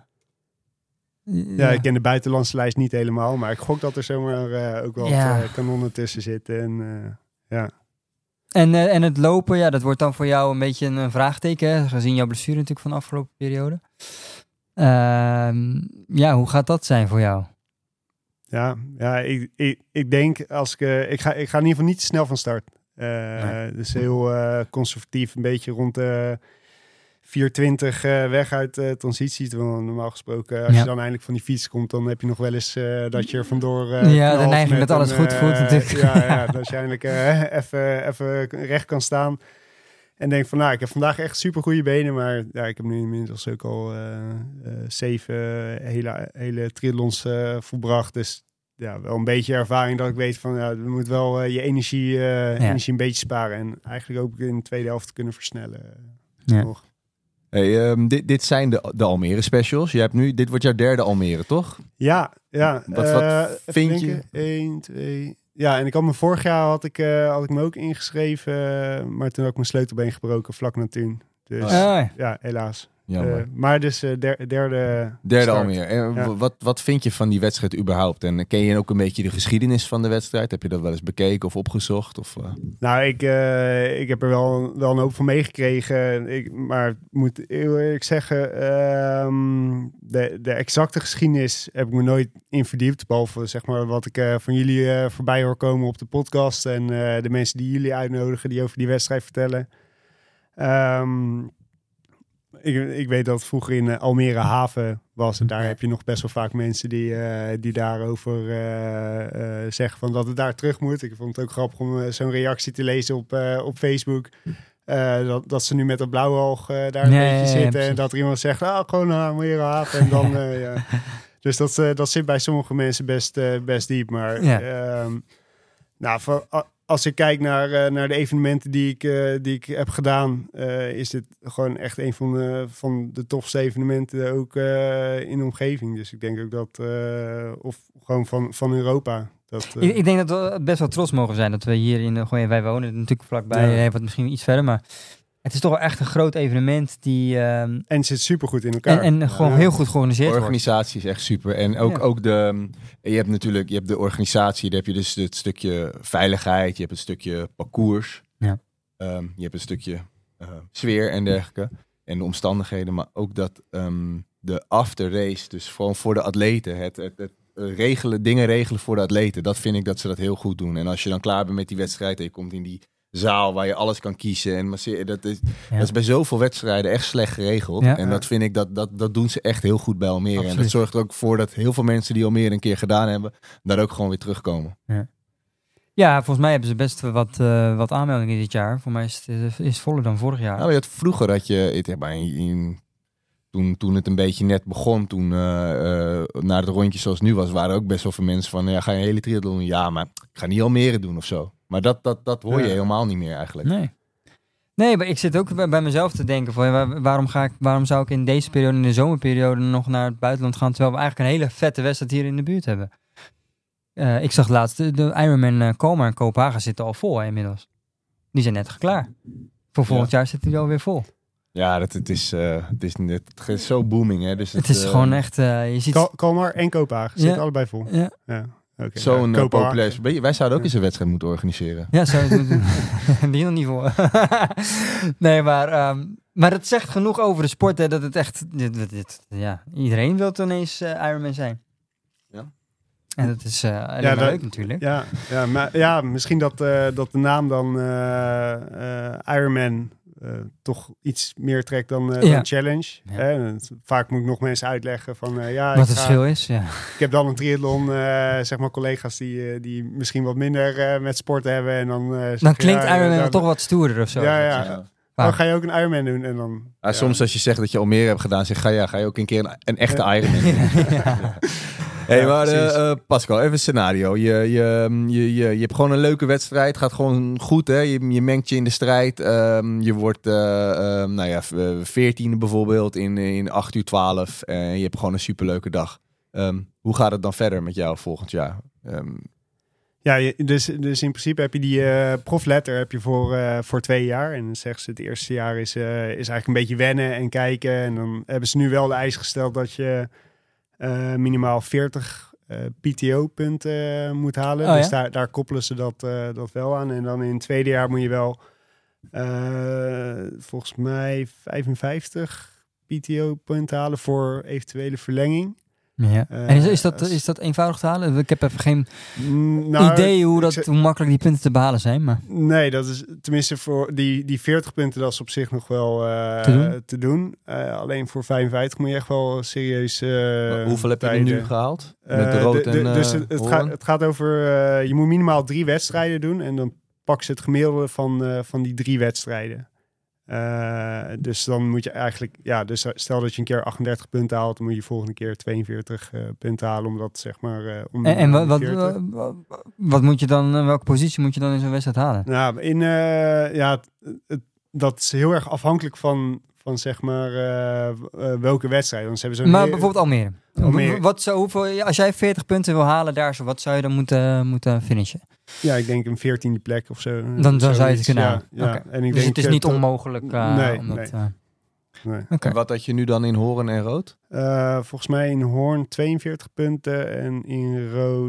D: ja, ik ken de buitenlandse lijst niet helemaal. Maar ik gok dat er zomaar uh, ook wel ja. uh, kanonnen tussen zitten. En, uh, ja.
A: en, uh, en het lopen, ja, dat wordt dan voor jou een beetje een, een vraagteken. Hè? Gezien jouw blessure natuurlijk van de afgelopen periode. Uh, ja, hoe gaat dat zijn voor jou?
D: Ja, ja ik, ik, ik denk als ik... Uh, ik, ga, ik ga in ieder geval niet te snel van start. Uh, nee. Dus heel uh, conservatief, een beetje rond de vier twintig uh, weg uit uh, transitie. Terwijl normaal gesproken, als ja. je dan eindelijk van die fiets komt, dan heb je nog wel eens uh, dat je er vandoor uh,
A: ja, de neiging dat alles goed voelt natuurlijk.
D: Uh, ja, ja, dat je eindelijk uh, even recht kan staan. En denk van, nou, ik heb vandaag echt super goede benen, maar ja, ik heb nu inmiddels ook al uh, uh, zeven hele, hele triathlons uh, volbracht. Dus ja, wel een beetje ervaring dat ik weet van, ja, je moet wel uh, je energie, uh, ja. energie een beetje sparen. En eigenlijk hoop ik in de tweede helft te kunnen versnellen. Uh,
C: ja. nog. Hey, um, dit, dit zijn de, de Almere specials. Je hebt nu, dit wordt jouw derde Almere, toch?
D: Ja, ja.
C: Wat, wat
D: uh,
C: vind je?
D: één, twee... Ja, en ik had me vorig jaar had ik, uh, had ik me ook ingeschreven, uh, maar toen had ik mijn sleutelbeen gebroken vlak na toen. Dus oh, ja. ja, helaas. Uh, maar dus uh, der, derde
C: Derde Almere. En ja. wat, wat vind je van die wedstrijd überhaupt? En ken je ook een beetje de geschiedenis van de wedstrijd? Heb je dat wel eens bekeken of opgezocht? Of, uh...
D: Nou, ik, uh, ik heb er wel, wel een hoop van meegekregen. Ik, maar moet heel eerlijk zeggen, uh, de, de exacte geschiedenis heb ik me nooit in verdiept. Behalve zeg maar, wat ik uh, van jullie uh, voorbij hoor komen op de podcast. En uh, de mensen die jullie uitnodigen die over die wedstrijd vertellen. Um, Ik, ik weet dat het vroeger in uh, Almere Haven was. En daar heb je nog best wel vaak mensen die, uh, die daarover uh, uh, zeggen van dat het daar terug moet. Ik vond het ook grappig om uh, zo'n reactie te lezen op, uh, op Facebook. Uh, dat, dat ze nu met dat blauwe oog uh, daar een
A: nee,
D: beetje
A: ja,
D: zitten.
A: ja,
D: en dat er iemand zegt, ah, gewoon naar Almere Haven. En dan, uh, ja. Dus dat, uh, dat zit bij sommige mensen best, uh, best diep. Maar ja. um, nou, voor, uh, als ik kijk naar, uh, naar de evenementen die ik, uh, die ik heb gedaan, uh, is dit gewoon echt een van de, van de tofste evenementen ook uh, in de omgeving. Dus ik denk ook dat, uh, of gewoon van, van Europa. Dat, uh...
A: ik, ik denk dat we best wel trots mogen zijn dat we hier in de Gooi, wij wonen natuurlijk vlakbij, ja. wat misschien iets verder, maar het is toch wel echt een groot evenement die... Uh,
D: en het zit super goed in elkaar.
A: En, en gewoon ja. heel goed georganiseerd
C: wordt. De organisatie wordt. Is echt super. En ook, ja. ook de... Je hebt natuurlijk je hebt de organisatie, daar heb je dus het stukje veiligheid, je hebt het stukje parcours,
A: ja.
C: um, je hebt een stukje uh, sfeer en dergelijke. En de omstandigheden, maar ook dat um, de after race, dus gewoon voor de atleten, het, het, het regelen, dingen regelen voor de atleten, dat vind ik dat ze dat heel goed doen. En als je dan klaar bent met die wedstrijd en je komt in die zaal waar je alles kan kiezen. En masseer, dat, is, ja. dat is bij zoveel wedstrijden echt slecht geregeld. Ja. En dat vind ik, dat, dat, dat doen ze echt heel goed bij Almere. Absoluut. En dat zorgt er ook voor dat heel veel mensen die Almere een keer gedaan hebben, daar ook gewoon weer terugkomen.
A: Ja, ja volgens mij hebben ze best wat, uh, wat aanmeldingen dit jaar. Voor mij is het, is het voller dan vorig jaar.
C: Nou, je had, vroeger had je, het, in, in, toen, toen het een beetje net begon, toen uh, uh, na het rondje zoals het nu was, waren ook best wel veel mensen van, ja, ga je een hele triathlon doen? Ja, maar ik ga niet Almere doen of zo. Maar dat, dat, dat hoor je ja. helemaal niet meer eigenlijk.
A: Nee. Nee, maar ik zit ook bij, bij mezelf te denken van waar, waarom ga ik, waarom zou ik in deze periode, in de zomerperiode, nog naar het buitenland gaan, terwijl we eigenlijk een hele vette wedstrijd hier in de buurt hebben. Uh, ik zag laatst de, de Ironman uh, Kalmar en Kopenhagen zitten al vol hè, inmiddels. Die zijn net klaar. Voor volgend ja. jaar zitten die alweer vol.
C: Ja, dat, het, is, uh, het, is, het is zo booming. Hè? Dus het,
A: het is uh, gewoon echt... Uh, je ziet...
D: Kalmar en Kopenhagen zitten ja. allebei vol.
A: Ja.
D: ja. Okay,
C: Zo'n
D: ja,
C: populair... Wij zouden ook eens een wedstrijd moeten organiseren.
A: Ja, zou je moeten... Die nog niet voor. Nee, maar... Um, maar het zegt genoeg over de sport, hè, dat het echt... Dit, dit, ja, iedereen wil ineens uh, Ironman zijn.
C: Ja.
A: En dat is uh, ja,
D: dat,
A: leuk natuurlijk.
D: Ja, ja, maar, ja misschien dat, uh, dat de naam dan uh, uh, Ironman... Uh, toch iets meer trekt dan, uh,
A: ja.
D: dan Challenge.
A: Ja.
D: Hè? Vaak moet ik nog mensen uitleggen van... Uh, ja,
A: wat het
D: ga,
A: verschil is, ja.
D: Ik heb dan een triathlon, uh, zeg maar collega's die, uh, die misschien wat minder uh, met sport hebben. En dan, uh,
A: dan
D: zeg,
A: klinkt
D: ja,
A: Ironman
D: dan,
A: toch wat stoerder of zo.
D: Ja, ja.
C: ja.
D: Dan ga je ook een Ironman doen en dan...
C: Ja,
D: ja.
C: Soms als je zegt dat je al meer hebt gedaan, zeg ga, ja, ga je ook een keer een, een echte Ironman doen. ja. Hey,
D: ja,
C: maar uh, uh, Pascal, even een scenario. Je, je, je, je, je hebt gewoon een leuke wedstrijd, gaat gewoon goed, hè? Je, je mengt je in de strijd. Um, je wordt uh, uh, nou ja, veertiende bijvoorbeeld in, in acht uur twaalf. En je hebt gewoon een superleuke dag. Um, hoe gaat het dan verder met jou volgend jaar? Um,
D: Ja, je, dus, dus in principe heb je die uh, profletter heb je voor, uh, voor twee jaar. En dan zeggen ze het eerste jaar is, uh, is eigenlijk een beetje wennen en kijken. En dan hebben ze nu wel de eis gesteld dat je uh, minimaal veertig uh, P T O-punten uh, moet halen.
A: Oh,
D: dus
A: ja?
D: daar, daar koppelen ze dat, uh, dat wel aan. En dan in het tweede jaar moet je wel uh, volgens mij vijfenvijftig P T O-punten halen voor eventuele verlenging.
A: Ja.
D: Uh,
A: en is, is, dat, is dat eenvoudig te halen? Ik heb even geen
D: nou,
A: idee hoe, dat,
D: zeg,
A: hoe makkelijk die punten te behalen zijn. Maar...
D: Nee, dat is tenminste voor die, die veertig punten, dat is op zich nog wel uh,
A: te doen.
D: Te doen. Uh, alleen voor vijfenvijftig moet je echt wel serieus. Uh,
C: Hoeveel heb je er nu gehaald?
D: Uh,
C: Met de rood
D: de, de,
C: en uh,
D: Dus het, het, gaat, het gaat over, uh, je moet minimaal drie wedstrijden doen. En dan pak ze het gemiddelde van, uh, van die drie wedstrijden. Uh, dus dan moet je eigenlijk, ja, dus stel dat je een keer achtendertig punten haalt, dan moet je volgende keer tweeënveertig uh, punten halen, omdat zeg maar. Uh, om
A: en en wat, wat, wat, wat moet je dan, welke positie moet je dan in zo'n wedstrijd halen?
D: Nou, in, uh, ja, het, het, dat is heel erg afhankelijk van, van zeg maar, uh, uh, welke wedstrijd. Dan hebben ze
A: maar
D: heel,
A: bijvoorbeeld Almere. Almere. Wat zou, hoeveel, als jij veertig punten wil halen daar, zo, wat zou je dan moeten, moeten finishen?
D: Ja, ik denk een veertiende plek of zo.
A: Dan, dan zou je het kunnen halen.
D: Ja, ja.
A: Okay.
D: En ik
A: dus
D: denk
A: het is niet
D: dat,
A: onmogelijk. Uh,
D: nee,
A: omdat,
D: nee.
A: Uh,
D: nee.
A: Okay.
C: En wat had je nu dan in Hoorn en Rood?
D: Uh, volgens mij in Hoorn tweeënveertig punten en in Rood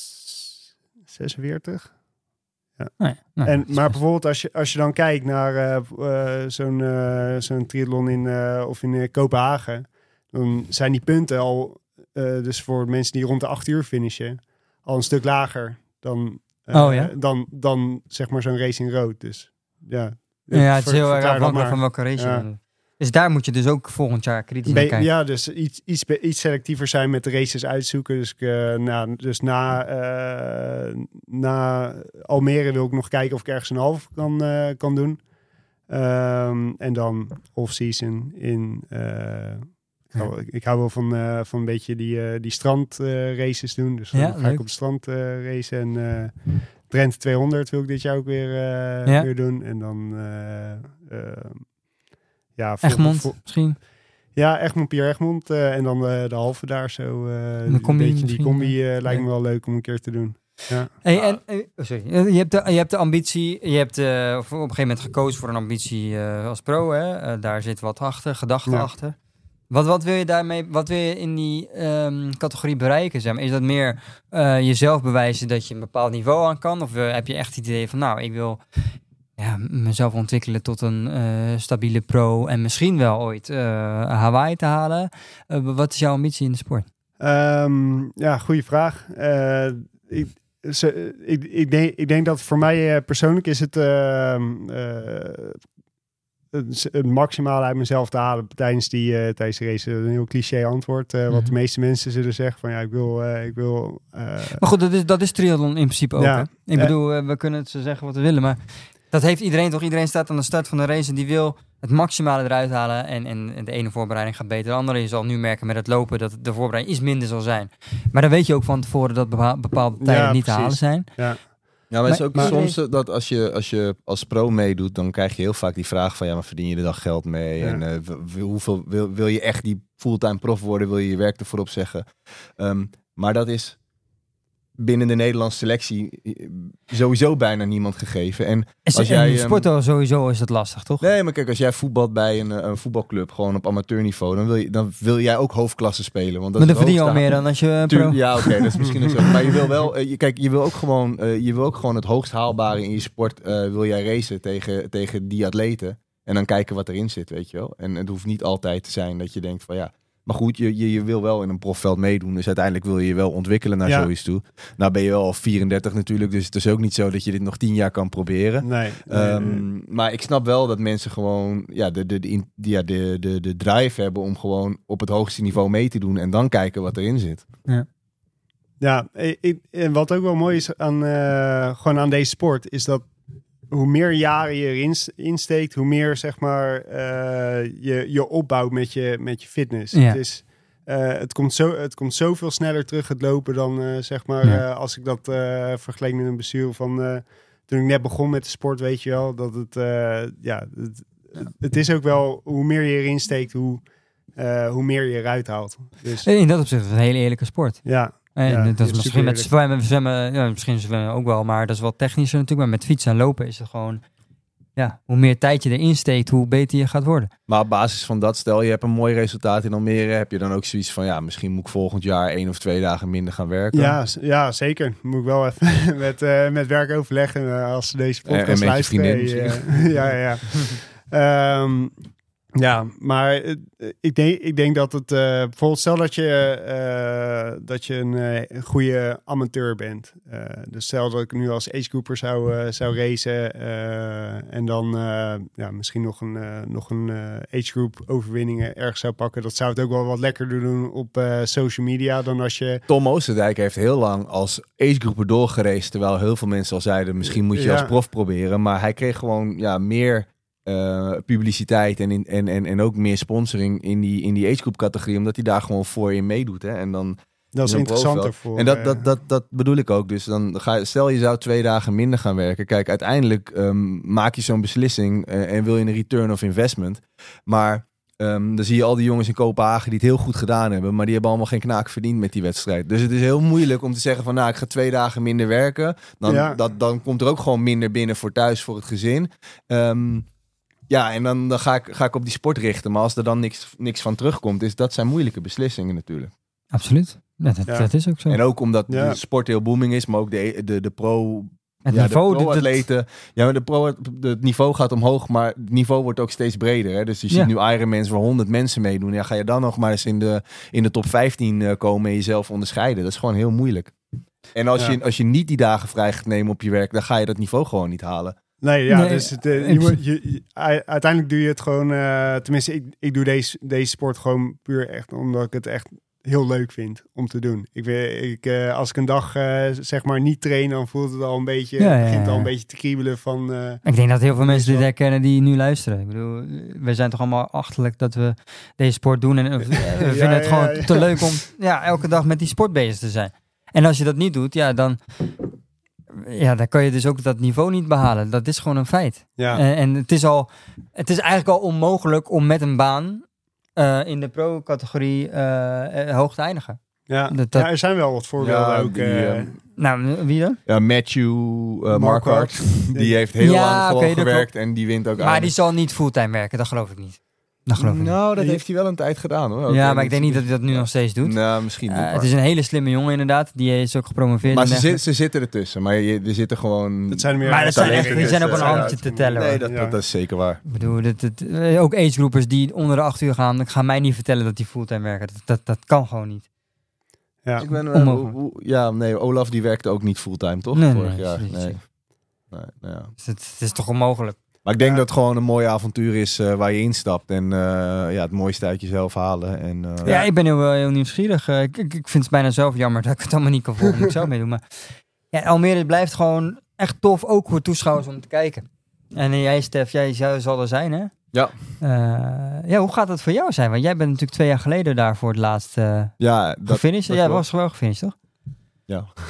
D: zesenveertig. Ja.
A: Nee, nee,
D: en, maar bijvoorbeeld als je, als je dan kijkt naar uh, uh, zo'n, uh, zo'n triathlon in, uh, of in uh, Kopenhagen, dan zijn die punten al, uh, dus voor mensen die rond de acht uur finishen, al een stuk lager dan, uh,
A: oh, ja?
D: dan, dan zeg maar zo'n race in Rood. Dus ja,
A: ja het is heel erg afhankelijk van welke race
D: ja.
A: je Dus daar moet je dus ook volgend jaar kritisch naar kijken.
D: Ja, dus iets, iets, iets selectiever zijn met de races uitzoeken. Dus, uh, nou, dus na, uh, na Almere wil ik nog kijken of ik ergens een half kan, uh, kan doen. Um, en dan off-season in... Uh, ik, hou, ik, ik hou wel van, uh, van een beetje die, uh, die strandraces uh, doen. Dus dan
A: ja,
D: ga
A: leuk.
D: ik op het strand uh, racen. En uh, Drenthe tweehonderd wil ik dit jaar ook weer, uh,
A: ja.
D: weer doen. En dan... Uh, uh, Ja, voor,
A: Egmond
D: voor,
A: misschien?
D: Ja, Egmond, Pierre Egmond. Uh, en dan uh, de halve daar zo. Uh,
A: de combi
D: een beetje die combi uh, lijkt
A: ja.
D: me wel leuk om een keer te doen. Ja.
A: Hey, en, uh, sorry. Je hebt, de, je hebt de ambitie, je hebt uh, op een gegeven moment gekozen voor een ambitie uh, als pro. Hè? Uh, daar zit wat achter, gedachten
D: ja.
A: achter. Wat, wat wil je daarmee, wat wil je in die um, categorie bereiken? Zeg maar? Is dat meer uh, jezelf bewijzen dat je een bepaald niveau aan kan? Of uh, heb je echt het idee van, nou, ik wil... Ja, mezelf ontwikkelen tot een uh, stabiele pro en misschien wel ooit uh, Hawaii te halen. Uh, wat is jouw ambitie in de sport?
D: Um, ja, goede vraag. Uh, ik, ze, ik, ik, denk, ik denk dat voor mij uh, persoonlijk is het uh, uh, het, het maximale uit mezelf te halen tijdens die uh, tijdens de race. Een heel cliché antwoord. Uh, mm-hmm. Wat de meeste mensen zullen zeggen van ja, ik wil... Uh, ik wil uh,
A: maar goed, dat is, dat is triathlon in principe ook.
D: Ja,
A: hè? Ik uh, bedoel, uh, we kunnen het zo zeggen wat we willen, maar... Dat heeft iedereen toch? Iedereen staat aan de start van de race en die wil het maximale eruit halen. En, en de ene voorbereiding gaat beter. De andere, je zal nu merken met het lopen dat de voorbereiding iets minder zal zijn. Maar dan weet je ook van tevoren dat bepaalde tijden ja, niet precies. te halen zijn.
D: Ja.
C: Ja, maar het is ook
A: maar,
C: soms maar, dat als je, als je als pro meedoet, dan krijg je heel vaak die vraag van ja, maar verdien je er dan geld mee? Ja. En uh, w- hoeveel wil, wil je echt die fulltime prof worden? Wil je je werk ervoor opzeggen? Um, maar dat is binnen de Nederlandse selectie sowieso bijna niemand gegeven. En
A: als
C: en
A: jij, sport um, sowieso is dat lastig, toch?
C: Nee, maar kijk, als jij voetbalt bij een, een voetbalclub, gewoon op amateurniveau, dan wil, je, dan wil jij ook hoofdklasse spelen. Want dat
A: maar dan verdien je
C: al
A: meer dan als je pro...
C: Tuur, ja, oké, okay, dat is misschien zo. Maar je wil wel, uh, je, kijk, je wil ook gewoon, uh, je wil ook gewoon het hoogst haalbare in je sport, uh, wil jij racen tegen, tegen die atleten. En dan kijken wat erin zit, weet je wel. En het hoeft niet altijd te zijn dat je denkt van ja. Maar goed, je, je, je wil wel in een profveld meedoen. Dus uiteindelijk wil je je wel ontwikkelen naar ja. zoiets toe. Nou ben je wel al vierendertig natuurlijk. Dus het is ook niet zo dat je dit nog tien jaar kan proberen.
D: Nee, nee,
C: um, nee. Maar ik snap wel dat mensen gewoon ja, de, de, de, ja, de, de, de drive hebben om gewoon op het hoogste niveau mee te doen. En dan kijken wat erin zit.
D: Ja, ja ik, en wat ook wel mooi is aan, uh, gewoon aan deze sport, is dat hoe meer jaren je erin insteekt, hoe meer zeg maar uh, je, je opbouwt met je, met je fitness. Ja. Het, is, uh, het, komt zo, het komt zoveel sneller terug het lopen dan uh, zeg maar ja. uh, als ik dat uh, vergeleek met een bestuur van uh, toen ik net begon met de sport, weet je wel, dat het uh, ja, het, het is ook wel hoe meer je erin steekt, hoe, uh, hoe meer je eruit haalt. Dus,
A: in dat opzicht is het een hele eerlijke sport.
D: Ja.
A: En
D: ja,
A: dat is misschien met zwemmen, zwemmen, ja, misschien zwemmen ook wel, maar dat is wel technischer natuurlijk. Maar met fietsen en lopen is het gewoon, ja, hoe meer tijd je erin steekt, hoe beter je gaat worden.
C: Maar op basis van dat, stel je hebt een mooi resultaat in Almere, heb je dan ook zoiets van, ja, misschien moet ik volgend jaar één of twee dagen minder gaan werken?
D: Ja, ja zeker. Moet ik wel even met, uh, met werk overleggen uh, als deze podcast
C: en, en met je vriendin
D: uh, ja, ja, ja. um, Ja, maar uh, ik, denk, ik denk dat het... Uh, bijvoorbeeld stel dat je, uh, dat je een, uh, een goede amateur bent. Uh, dus stel dat ik nu als agegroeper zou, uh, zou racen. Uh, en dan uh, ja, misschien nog een, uh, nog een uh, agegroep overwinningen ergens zou pakken. Dat zou het ook wel wat lekkerder doen op uh, social media dan als je...
C: Tom Oosterdijk heeft heel lang als agegroeper doorgeraced. Terwijl heel veel mensen al zeiden, misschien moet je ja. als prof proberen. Maar hij kreeg gewoon ja, meer... Uh, publiciteit en, in, en, en, en ook meer sponsoring in die, in die agegroep categorie, omdat hij daar gewoon voor in meedoet. Hè? En dan,
D: dat is interessanter voor.
C: En dat, dat, dat, dat bedoel ik ook. Dus dan ga, stel je zou twee dagen minder gaan werken. Kijk, uiteindelijk um, maak je zo'n beslissing uh, en wil je een return of investment. Maar um, dan zie je al die jongens in Kopenhagen die het heel goed gedaan hebben, maar die hebben allemaal geen knaak verdiend met die wedstrijd. Dus het is heel moeilijk om te zeggen van nou, ik ga twee dagen minder werken. Dan, ja. dat, dan komt er ook gewoon minder binnen voor thuis, voor het gezin. Um, Ja, en dan, dan ga, ik, ga ik op die sport richten. Maar als er dan niks, niks van terugkomt, is dat zijn moeilijke beslissingen natuurlijk.
A: Absoluut. Ja, dat, ja. dat is ook zo.
C: En ook omdat ja. de sport heel booming is, maar ook de, de, de pro...
A: Het
C: ja,
A: niveau...
C: de pro-atleten. Het... Ja, maar de pro, de, het niveau gaat omhoog, maar het niveau wordt ook steeds breder. Hè? Dus je ziet ja. nu Ironmans waar honderd mensen meedoen. Ja, ga je dan nog maar eens in de, in de top vijftien komen en jezelf onderscheiden. Dat is gewoon heel moeilijk. En als, ja. je, als je niet die dagen vrij gaat nemen op je werk, dan ga je dat niveau gewoon niet halen.
D: Nee, ja, nee, dus het, uh, je moet, je, je, uiteindelijk doe je het gewoon, uh, tenminste, ik, ik doe deze, deze sport gewoon puur echt omdat ik het echt heel leuk vind om te doen. Ik, ik, uh, als ik een dag uh, zeg maar niet train, dan voelt het al een beetje, ja, ja, begint het al een beetje te kriebelen van... Uh,
A: ik denk dat heel veel mensen dit herkennen die nu luisteren. Ik bedoel, we zijn toch allemaal achterlijk dat we deze sport doen en uh, we vinden ja, het gewoon ja, ja. te leuk om ja, elke dag met die sport bezig te zijn. En als je dat niet doet, ja, dan... Ja, dan kan je dus ook dat niveau niet behalen. Dat is gewoon een feit.
D: Ja.
A: En, en het is al, het is eigenlijk al onmogelijk om met een baan uh, in de pro-categorie uh, hoog te eindigen.
D: Ja. Dat, dat... ja, er zijn wel wat voorbeelden ja, ook. Die, uh... Uh,
A: nou, wie dan?
C: Ja, Matthew uh, Marquardt. Die heeft heel ja, lang gewoon okay, gewerkt en die wint ook
A: Maar aan. Die zal niet fulltime werken, dat geloof ik niet. Dat geloof ik
C: nou,
A: niet.
C: dat heeft hij wel een tijd gedaan hoor.
A: Okay, ja, maar ik denk niet dat hij dat nu nog steeds doet.
C: Nou, misschien niet.
A: Uh, het is een hele slimme jongen inderdaad. Die is ook gepromoveerd.
C: Maar ze, zit, ze zitten ertussen. Maar je, er zitten gewoon...
D: Dat zijn meer
A: maar dat zijn, echt, die zijn op een handje te tellen.
C: Nee, dat, ja. dat, dat is zeker waar.
A: Ik bedoel, dat, dat, ook agegroepers die onder de acht uur gaan, gaan mij niet vertellen dat die fulltime werken. Dat, dat, dat kan gewoon niet.
C: Ja. Ik ben, uh, hoe, hoe, ja, nee, Olaf die werkte ook niet fulltime, toch?
A: Nee,
C: Vorig
A: nee,
C: jaar.
A: Nee.
C: nee. nee nou ja.
A: Dus het, het is toch onmogelijk.
C: Maar ik denk
D: ja.
C: dat het gewoon een mooi avontuur is uh, waar je instapt. En uh, ja, het mooiste uit jezelf halen. En, uh,
A: ja, ja, ik ben heel, heel nieuwsgierig. Uh, ik, ik vind het bijna zelf jammer dat ik het allemaal niet kan volgen. Moet ik zelf meedoen. Maar ja, Almere blijft gewoon echt tof. Ook voor toeschouwers om te kijken. En uh, jij, Stef, jij zal er zijn, hè?
C: Ja.
A: Uh, ja, hoe gaat het voor jou zijn? Want jij bent natuurlijk twee jaar geleden daar voor het laatst uh,
C: ja, dat,
A: gefinished. Jij was gewoon gefinished, toch?
C: Ja.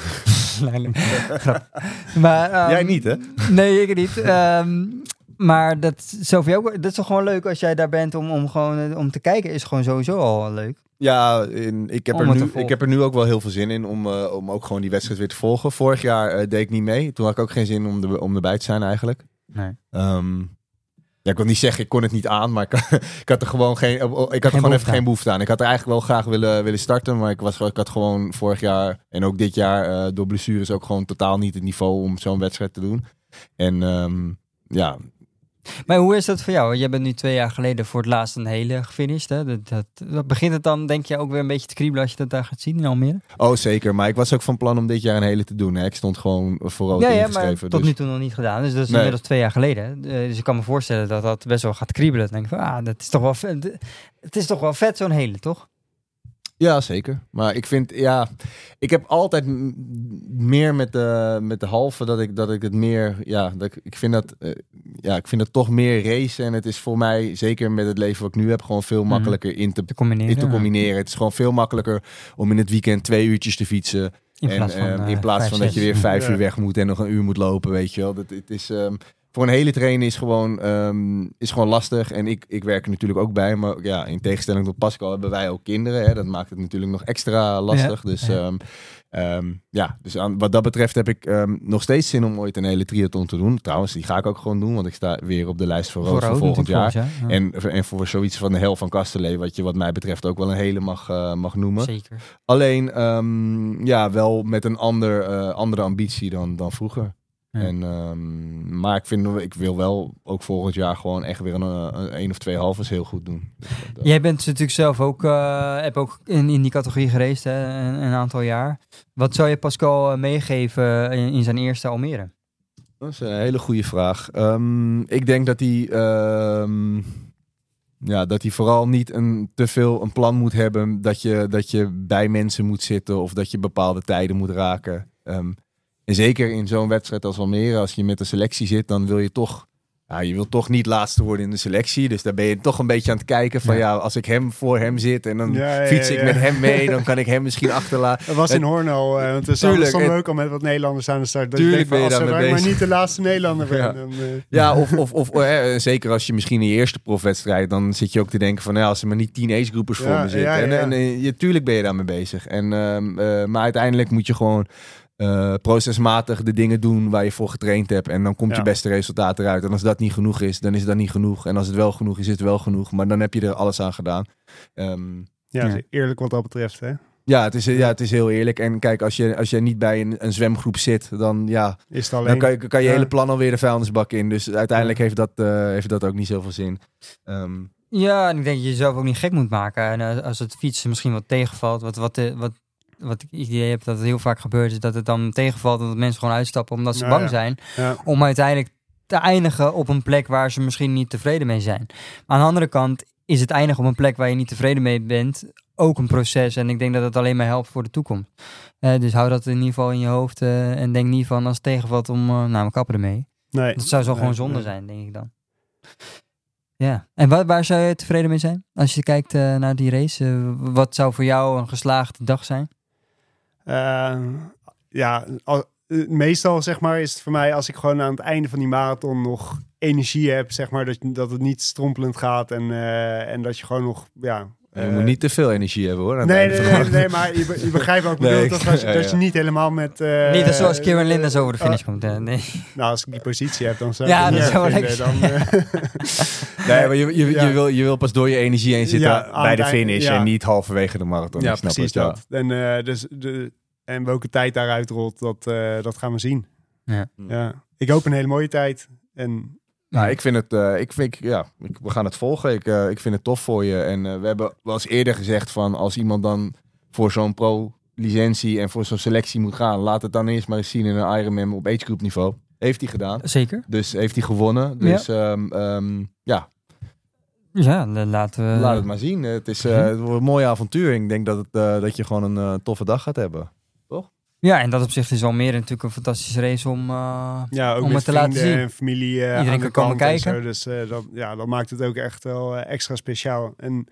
A: Grap. Maar, um,
C: Jij niet, hè?
A: Nee, ik niet. Um, maar dat, zo voor jou, dat is toch gewoon leuk als jij daar bent om, om, gewoon, om te kijken. Is gewoon sowieso al leuk.
C: Ja, in, ik, heb
A: Om
C: er
A: het
C: nu,
A: te volgen.
C: ik heb er nu ook wel heel veel zin in om, uh, om ook gewoon die wedstrijd weer te volgen. Vorig jaar uh, deed ik niet mee. Toen had ik ook geen zin om, de, om erbij te zijn eigenlijk.
A: Nee.
C: Um, ja, ik wil niet zeggen, ik kon het niet aan, maar ik, ik had er gewoon geen, ik had er gewoon
A: behoefte
C: even geen behoefte aan. Ik had er eigenlijk wel graag willen, willen starten, maar ik, was, ik had gewoon vorig jaar en ook dit jaar uh, door blessures ook gewoon totaal niet het niveau om zo'n wedstrijd te doen. En um, ja...
A: Maar hoe is dat voor jou? Jij bent nu twee jaar geleden voor het laatst een hele gefinished. Hè? Dat, dat, dat begint het dan, denk je, ook weer een beetje te kriebelen als je dat daar gaat zien in Almere?
C: Oh, zeker. Maar ik was ook van plan om dit jaar een hele te doen. Hè. Ik stond gewoon voor rood
A: ja, ja,
C: ingeschreven.
A: maar tot
C: dus...
A: nu toe nog niet gedaan. Dus dat is
C: Nee.
A: inmiddels twee jaar geleden. Uh, dus ik kan me voorstellen dat dat best wel gaat kriebelen. Dan denk ik van, ah, dat is toch wel vet. Het is toch wel vet, zo'n hele, toch?
C: Ja, zeker. Maar ik vind, ja, ik heb altijd m- meer met de, met de halve dat ik, dat ik het meer, ja, dat ik, ik vind dat, uh, ja, ik vind het toch meer racen. En het is voor mij, zeker met het leven wat ik nu heb, gewoon veel makkelijker in te,
A: Te combineren.
C: in te combineren. Het is gewoon veel makkelijker om in het weekend twee uurtjes te fietsen.
A: In
C: en
A: plaats van,
C: uh,
A: uh,
C: in plaats
A: vijf,
C: van dat je
A: zes.
C: weer vijf
D: Ja.
C: uur weg moet en nog een uur moet lopen, weet je wel. Dat, het is, um, voor een hele trainer is gewoon, um, is gewoon lastig. En ik, ik werk er natuurlijk ook bij. Maar ja, in tegenstelling tot Pascal hebben wij ook kinderen. Hè. Dat maakt het natuurlijk nog extra lastig.
A: Ja.
C: Dus
A: Ja.
C: um, um, ja, dus aan, wat dat betreft heb ik um, nog steeds zin om ooit een hele triathlon te doen. Trouwens, die ga ik ook gewoon doen. Want ik sta weer op de lijst voor rood voor,
A: rood
C: volgend jaar.
A: natuurlijk volgend jaar, ja.
C: En, en voor zoiets van de hel van Castellet, wat je wat mij betreft ook wel een hele mag, uh, mag noemen.
A: Zeker.
C: Alleen, um, ja, wel met een ander, uh, andere ambitie dan, dan vroeger.
A: Ja.
C: En, um, maar ik, vind, ik wil wel ook volgend jaar gewoon echt weer een, een, een of twee halves heel goed doen. Dus dat, uh.
A: Jij bent natuurlijk zelf ook, uh, heb ook in, in die categorie geraced, hè, een, een aantal jaar. Wat zou je Pascal meegeven in, in zijn eerste Almere?
C: Dat is een hele goede vraag. Um, ik denk dat hij, um, ja, dat hij vooral niet een, te veel een plan moet hebben dat je, dat je bij mensen moet zitten of dat je bepaalde tijden moet raken. Um, En zeker in zo'n wedstrijd als Almere, als je met de selectie zit, dan wil je toch, ja, je wil toch niet laatste worden in de selectie. Dus daar ben je toch een beetje aan het kijken van, ja, ja als ik hem voor hem zit en dan
D: Ja, ja,
C: fiets ik
D: ja.
C: met hem mee, dan kan ik hem misschien achterlaten.
D: Dat was in Hoorn al, uh, want er
C: Tuurlijk,
D: stonden we
C: het-
D: ook al met wat Nederlanders aan de start. Dat
C: Tuurlijk
D: je denkt van,
C: ben je
D: als
C: daar mee
D: ik maar
C: bezig.
D: niet de laatste Nederlander ben.
C: Ja.
D: Dan, uh,
C: Ja, of, of, of eh, zeker als je misschien in je eerste profwedstrijd, dan zit je ook te denken van, nou, als er maar niet tien agegroepers voor
D: Ja,
C: me zitten.
D: ja, ja,
C: En,
D: ja.
C: en eh, je, tuurlijk ben je daarmee bezig. En, um, uh, maar uiteindelijk moet je gewoon Uh, procesmatig de dingen doen waar je voor getraind hebt. En dan komt
D: Ja.
C: je beste resultaat eruit. En als dat niet genoeg is, dan is dat niet genoeg. En als het wel genoeg is, is het wel genoeg. Maar dan heb je er alles aan gedaan. Um,
D: ja,
A: Ja.
D: eerlijk wat dat betreft. Hè.
C: ja, het is, ja, het is heel eerlijk. En kijk, als je, als je niet bij een, een zwemgroep zit, dan, ja,
D: Is het alleen.
C: dan kan je, kan je
D: Ja.
C: hele plan alweer de vuilnisbak in. Dus uiteindelijk heeft dat, uh, heeft dat ook niet zoveel zin. Um,
A: Ja, en ik denk dat je jezelf ook niet gek moet maken. En uh, als het fietsen misschien wat tegenvalt, wat, wat, uh, wat, wat ik idee heb dat het heel vaak gebeurt, is dat het dan tegenvalt en dat mensen gewoon uitstappen omdat ze
D: Ja,
A: bang
D: ja.
A: zijn.
D: Ja.
A: Om uiteindelijk te eindigen op een plek waar ze misschien niet tevreden mee zijn. Maar aan de andere kant is het eindigen op een plek waar je niet tevreden mee bent ook een proces. En ik denk dat het alleen maar helpt voor de toekomst. Uh, dus hou dat in ieder geval in je hoofd uh, en denk niet van als het tegenvalt om, uh, nou, we kappen ermee.
D: Nee.
A: Dat zou zo
D: Nee,
A: gewoon zonde
D: nee.
A: zijn, denk ik dan. Ja, en waar, waar zou je tevreden mee zijn? Als je kijkt uh, naar die race, uh, wat zou voor jou een geslaagde dag zijn?
D: Uh, ja, al, uh, meestal zeg maar is het voor mij als ik gewoon aan het einde van die marathon nog energie heb, zeg maar, dat, dat het niet strompelend gaat en, uh, en dat je gewoon nog, ja...
C: je moet niet te veel energie hebben, hoor. aan het
D: Nee,
C: einde
D: nee,
C: van de
D: nee,
C: dag.
D: nee, maar je, be- je begrijpt wat ik
C: Nee,
D: bedoel.
C: ik-
D: toch? Als,
C: ja,
D: dat
C: ja.
D: je niet helemaal met... Uh,
A: Niet zoals Kieran Linders over de
D: uh,
A: finish komt. Uh, nee.
D: Nou, als ik die positie heb, dan zou
A: Ja,
D: ik het
A: dat
D: niet
A: zou
D: erg
A: wel
D: vinden.
A: leuk
D: Dan, uh,
C: Nee, maar je, je,
D: Ja.
C: je, wil, je wil pas door je energie heen zitten
D: Ja, aan
C: bij
D: het
C: de
D: eind-
C: finish
D: ja.
C: en niet halverwege de marathon.
D: ja,
C: Ik snap
D: precies
C: het, ja.
D: dat. En, uh, dus de, en welke tijd daaruit rolt, dat, uh, dat gaan we zien.
A: Ja.
D: Ja. Ik hoop een hele mooie tijd. En
C: Nou, ik vind het, uh, ik vind, ja, ik, we gaan het volgen. Ik, uh, ik vind het tof voor je. En uh, we hebben wel eens eerder gezegd van als iemand dan voor zo'n pro-licentie en voor zo'n selectie moet gaan, laat het dan eerst maar eens zien in een Ironman op age group niveau. Heeft hij gedaan.
A: Zeker.
C: Dus heeft hij gewonnen. Dus ja, um, um, ja.
A: Ja, dan laten we...
C: laat het maar zien. Het, is, uh, het wordt een mooi avontuur. Ik denk dat, het, uh, dat je gewoon een uh, toffe dag gaat hebben.
A: Ja, en dat opzicht is Almere natuurlijk een fantastische race om, uh,
D: ja, ook
A: om
D: met
A: het te laten
D: vrienden
A: zien.
D: en familie. Uh,
A: Iedereen
D: aan de
A: kan komen
D: kant en
A: kijken.
D: zo. Dus uh, dat, ja, dat maakt het ook echt wel uh, extra speciaal. En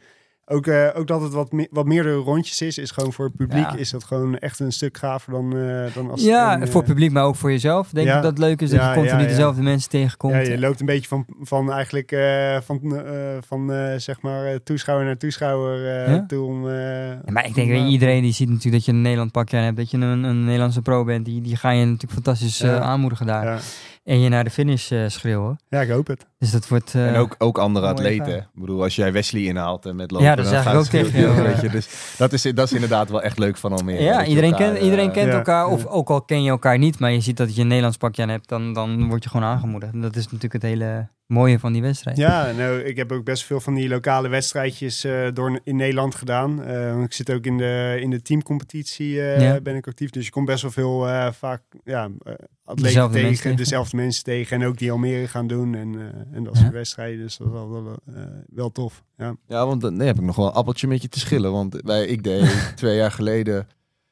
D: ook, uh, ook dat het wat, me- wat meerdere rondjes is, is gewoon voor het publiek
A: Ja.
D: is dat gewoon echt een stuk gaver dan, uh, dan als...
A: Ja,
D: een, uh,
A: voor het publiek, maar ook voor jezelf. Denk
D: ja.
A: ik dat het leuk is dat
D: Ja,
A: je continu
D: ja, ja.
A: dezelfde mensen tegenkomt.
D: Ja, je loopt een beetje van, van eigenlijk uh, van, uh, van uh, zeg maar uh, toeschouwer naar toeschouwer uh,
A: Ja?
D: toe om... Uh,
A: Ja, maar ik denk dat iedereen die ziet natuurlijk dat je een Nederland pakje aan hebt, dat je een, een Nederlandse pro bent, die, die ga je natuurlijk fantastisch uh,
D: Ja.
A: aanmoedigen daar.
D: Ja.
A: En je naar de finish uh, schreeuwen.
D: ja, ik hoop het.
A: Dus dat wordt... Uh,
C: en ook, ook andere
A: mooie
C: atleten.
A: ervaring.
C: Ik bedoel, als jij Wesley inhaalt en met lopen...
A: Ja, dat
C: dan
A: zeg ik
C: gaat
A: ook
C: het
A: tegen
C: heel-
A: jou,
C: weet
A: ja.
C: je. Dus dat is, dat is inderdaad wel echt leuk van Almere.
A: Ja,
C: dat je
A: iedereen,
C: elkaar,
A: kent, iedereen
C: uh,
A: kent
D: ja,
A: elkaar. Of
D: ja.
A: ook al ken je elkaar niet, maar je ziet dat je een Nederlands pakje aan hebt, dan, dan word je gewoon aangemoedigd. En dat is natuurlijk het hele mooie van die wedstrijd.
D: Ja, nou, ik heb ook best veel van die lokale wedstrijdjes uh, door in Nederland gedaan. Uh, ik zit ook in de, in de teamcompetitie, uh,
A: Ja.
D: ben ik actief. Dus je komt best wel veel uh, vaak ja, uh, atleten
A: Dezelfde
D: tegen,
A: mensen tegen.
D: dezelfde mensen tegen. En ook die Almere gaan doen en, uh, en dat
A: Ja.
D: soort wedstrijden. Dus dat is wel, wel, uh, wel tof. Ja.
C: Ja, want dan nee, heb ik nog wel een appeltje met je te schillen. Want wij, ik deed twee jaar geleden...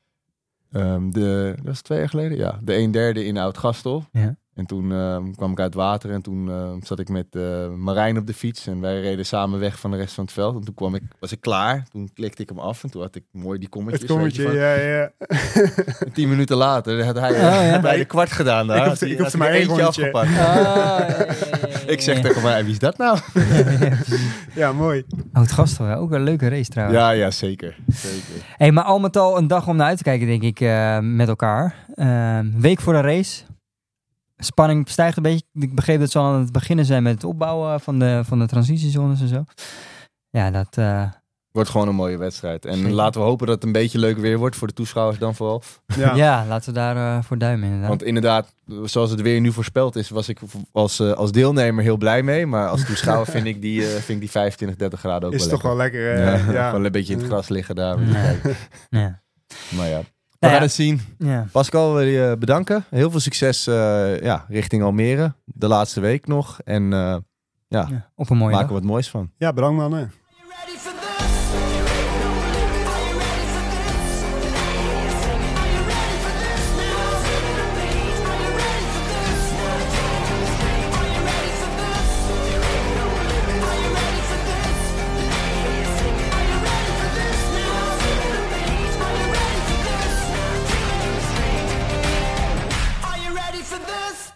C: Um, de, dat was twee jaar geleden? Ja, de een derde in Oud-Gastel.
A: Ja.
C: En toen uh, kwam ik uit water en toen uh, zat ik met uh, Marijn op de fiets. En wij reden samen weg van de rest van het veld. En toen kwam ik, was ik klaar. Toen klikte ik hem af en toen had ik mooi die kommetjes.
D: Het kommetje,
C: weet je,
D: ja, ja.
C: van, tien minuten later had hij uh,
A: Oh, ja.
C: bij de kwart gedaan. Daar.
D: Ik
C: Had
D: hoefde-
C: hij-
D: ik hoefde
C: had hij
D: maar één
C: eentje
D: rondje.
C: afgepakt.
A: Ah, ja, ja, ja, ja,
C: Ik zeg
A: ja.
C: tegen mij, wie is dat nou?
D: Ja, mooi.
A: Oud-Gastel, ja. Ook een leuke race trouwens.
C: Ja, ja, zeker. zeker.
A: Hey, maar al met al een dag om naar uit te kijken, denk ik, uh, met elkaar. Uh, week voor de race. Spanning stijgt een beetje. Ik begreep dat ze al aan het beginnen zijn met het opbouwen van de, van de transitiezones en zo. Ja, dat... Uh,
C: Wordt gewoon een mooie wedstrijd. En
A: Zeker.
C: laten we hopen dat het een beetje leuk weer wordt voor de toeschouwers dan vooral.
D: Ja.
A: ja. laten we daar uh, voor duimen inderdaad.
C: Want inderdaad, zoals het weer nu voorspeld is, was ik als, uh, als deelnemer heel blij mee. Maar als toeschouwer vind ik die, uh, vind ik die vijfentwintig, dertig graden ook
D: Is
C: wel
D: toch
C: lekker.
D: wel lekker. Uh,
C: ja,
D: ja.
C: Gewoon een beetje in het gras liggen daar.
A: Ja.
C: kijken.
A: ja.
C: Maar ja, we
A: Nou
C: gaan
A: ja.
C: het zien.
A: Ja.
C: Pascal, wil je bedanken. Heel veel succes uh, ja, richting Almere. De laatste week nog. En uh, ja,
A: Ja, op een mooie
C: maken
A: dag.
C: we wat moois van.
D: Ja, bedankt mannen.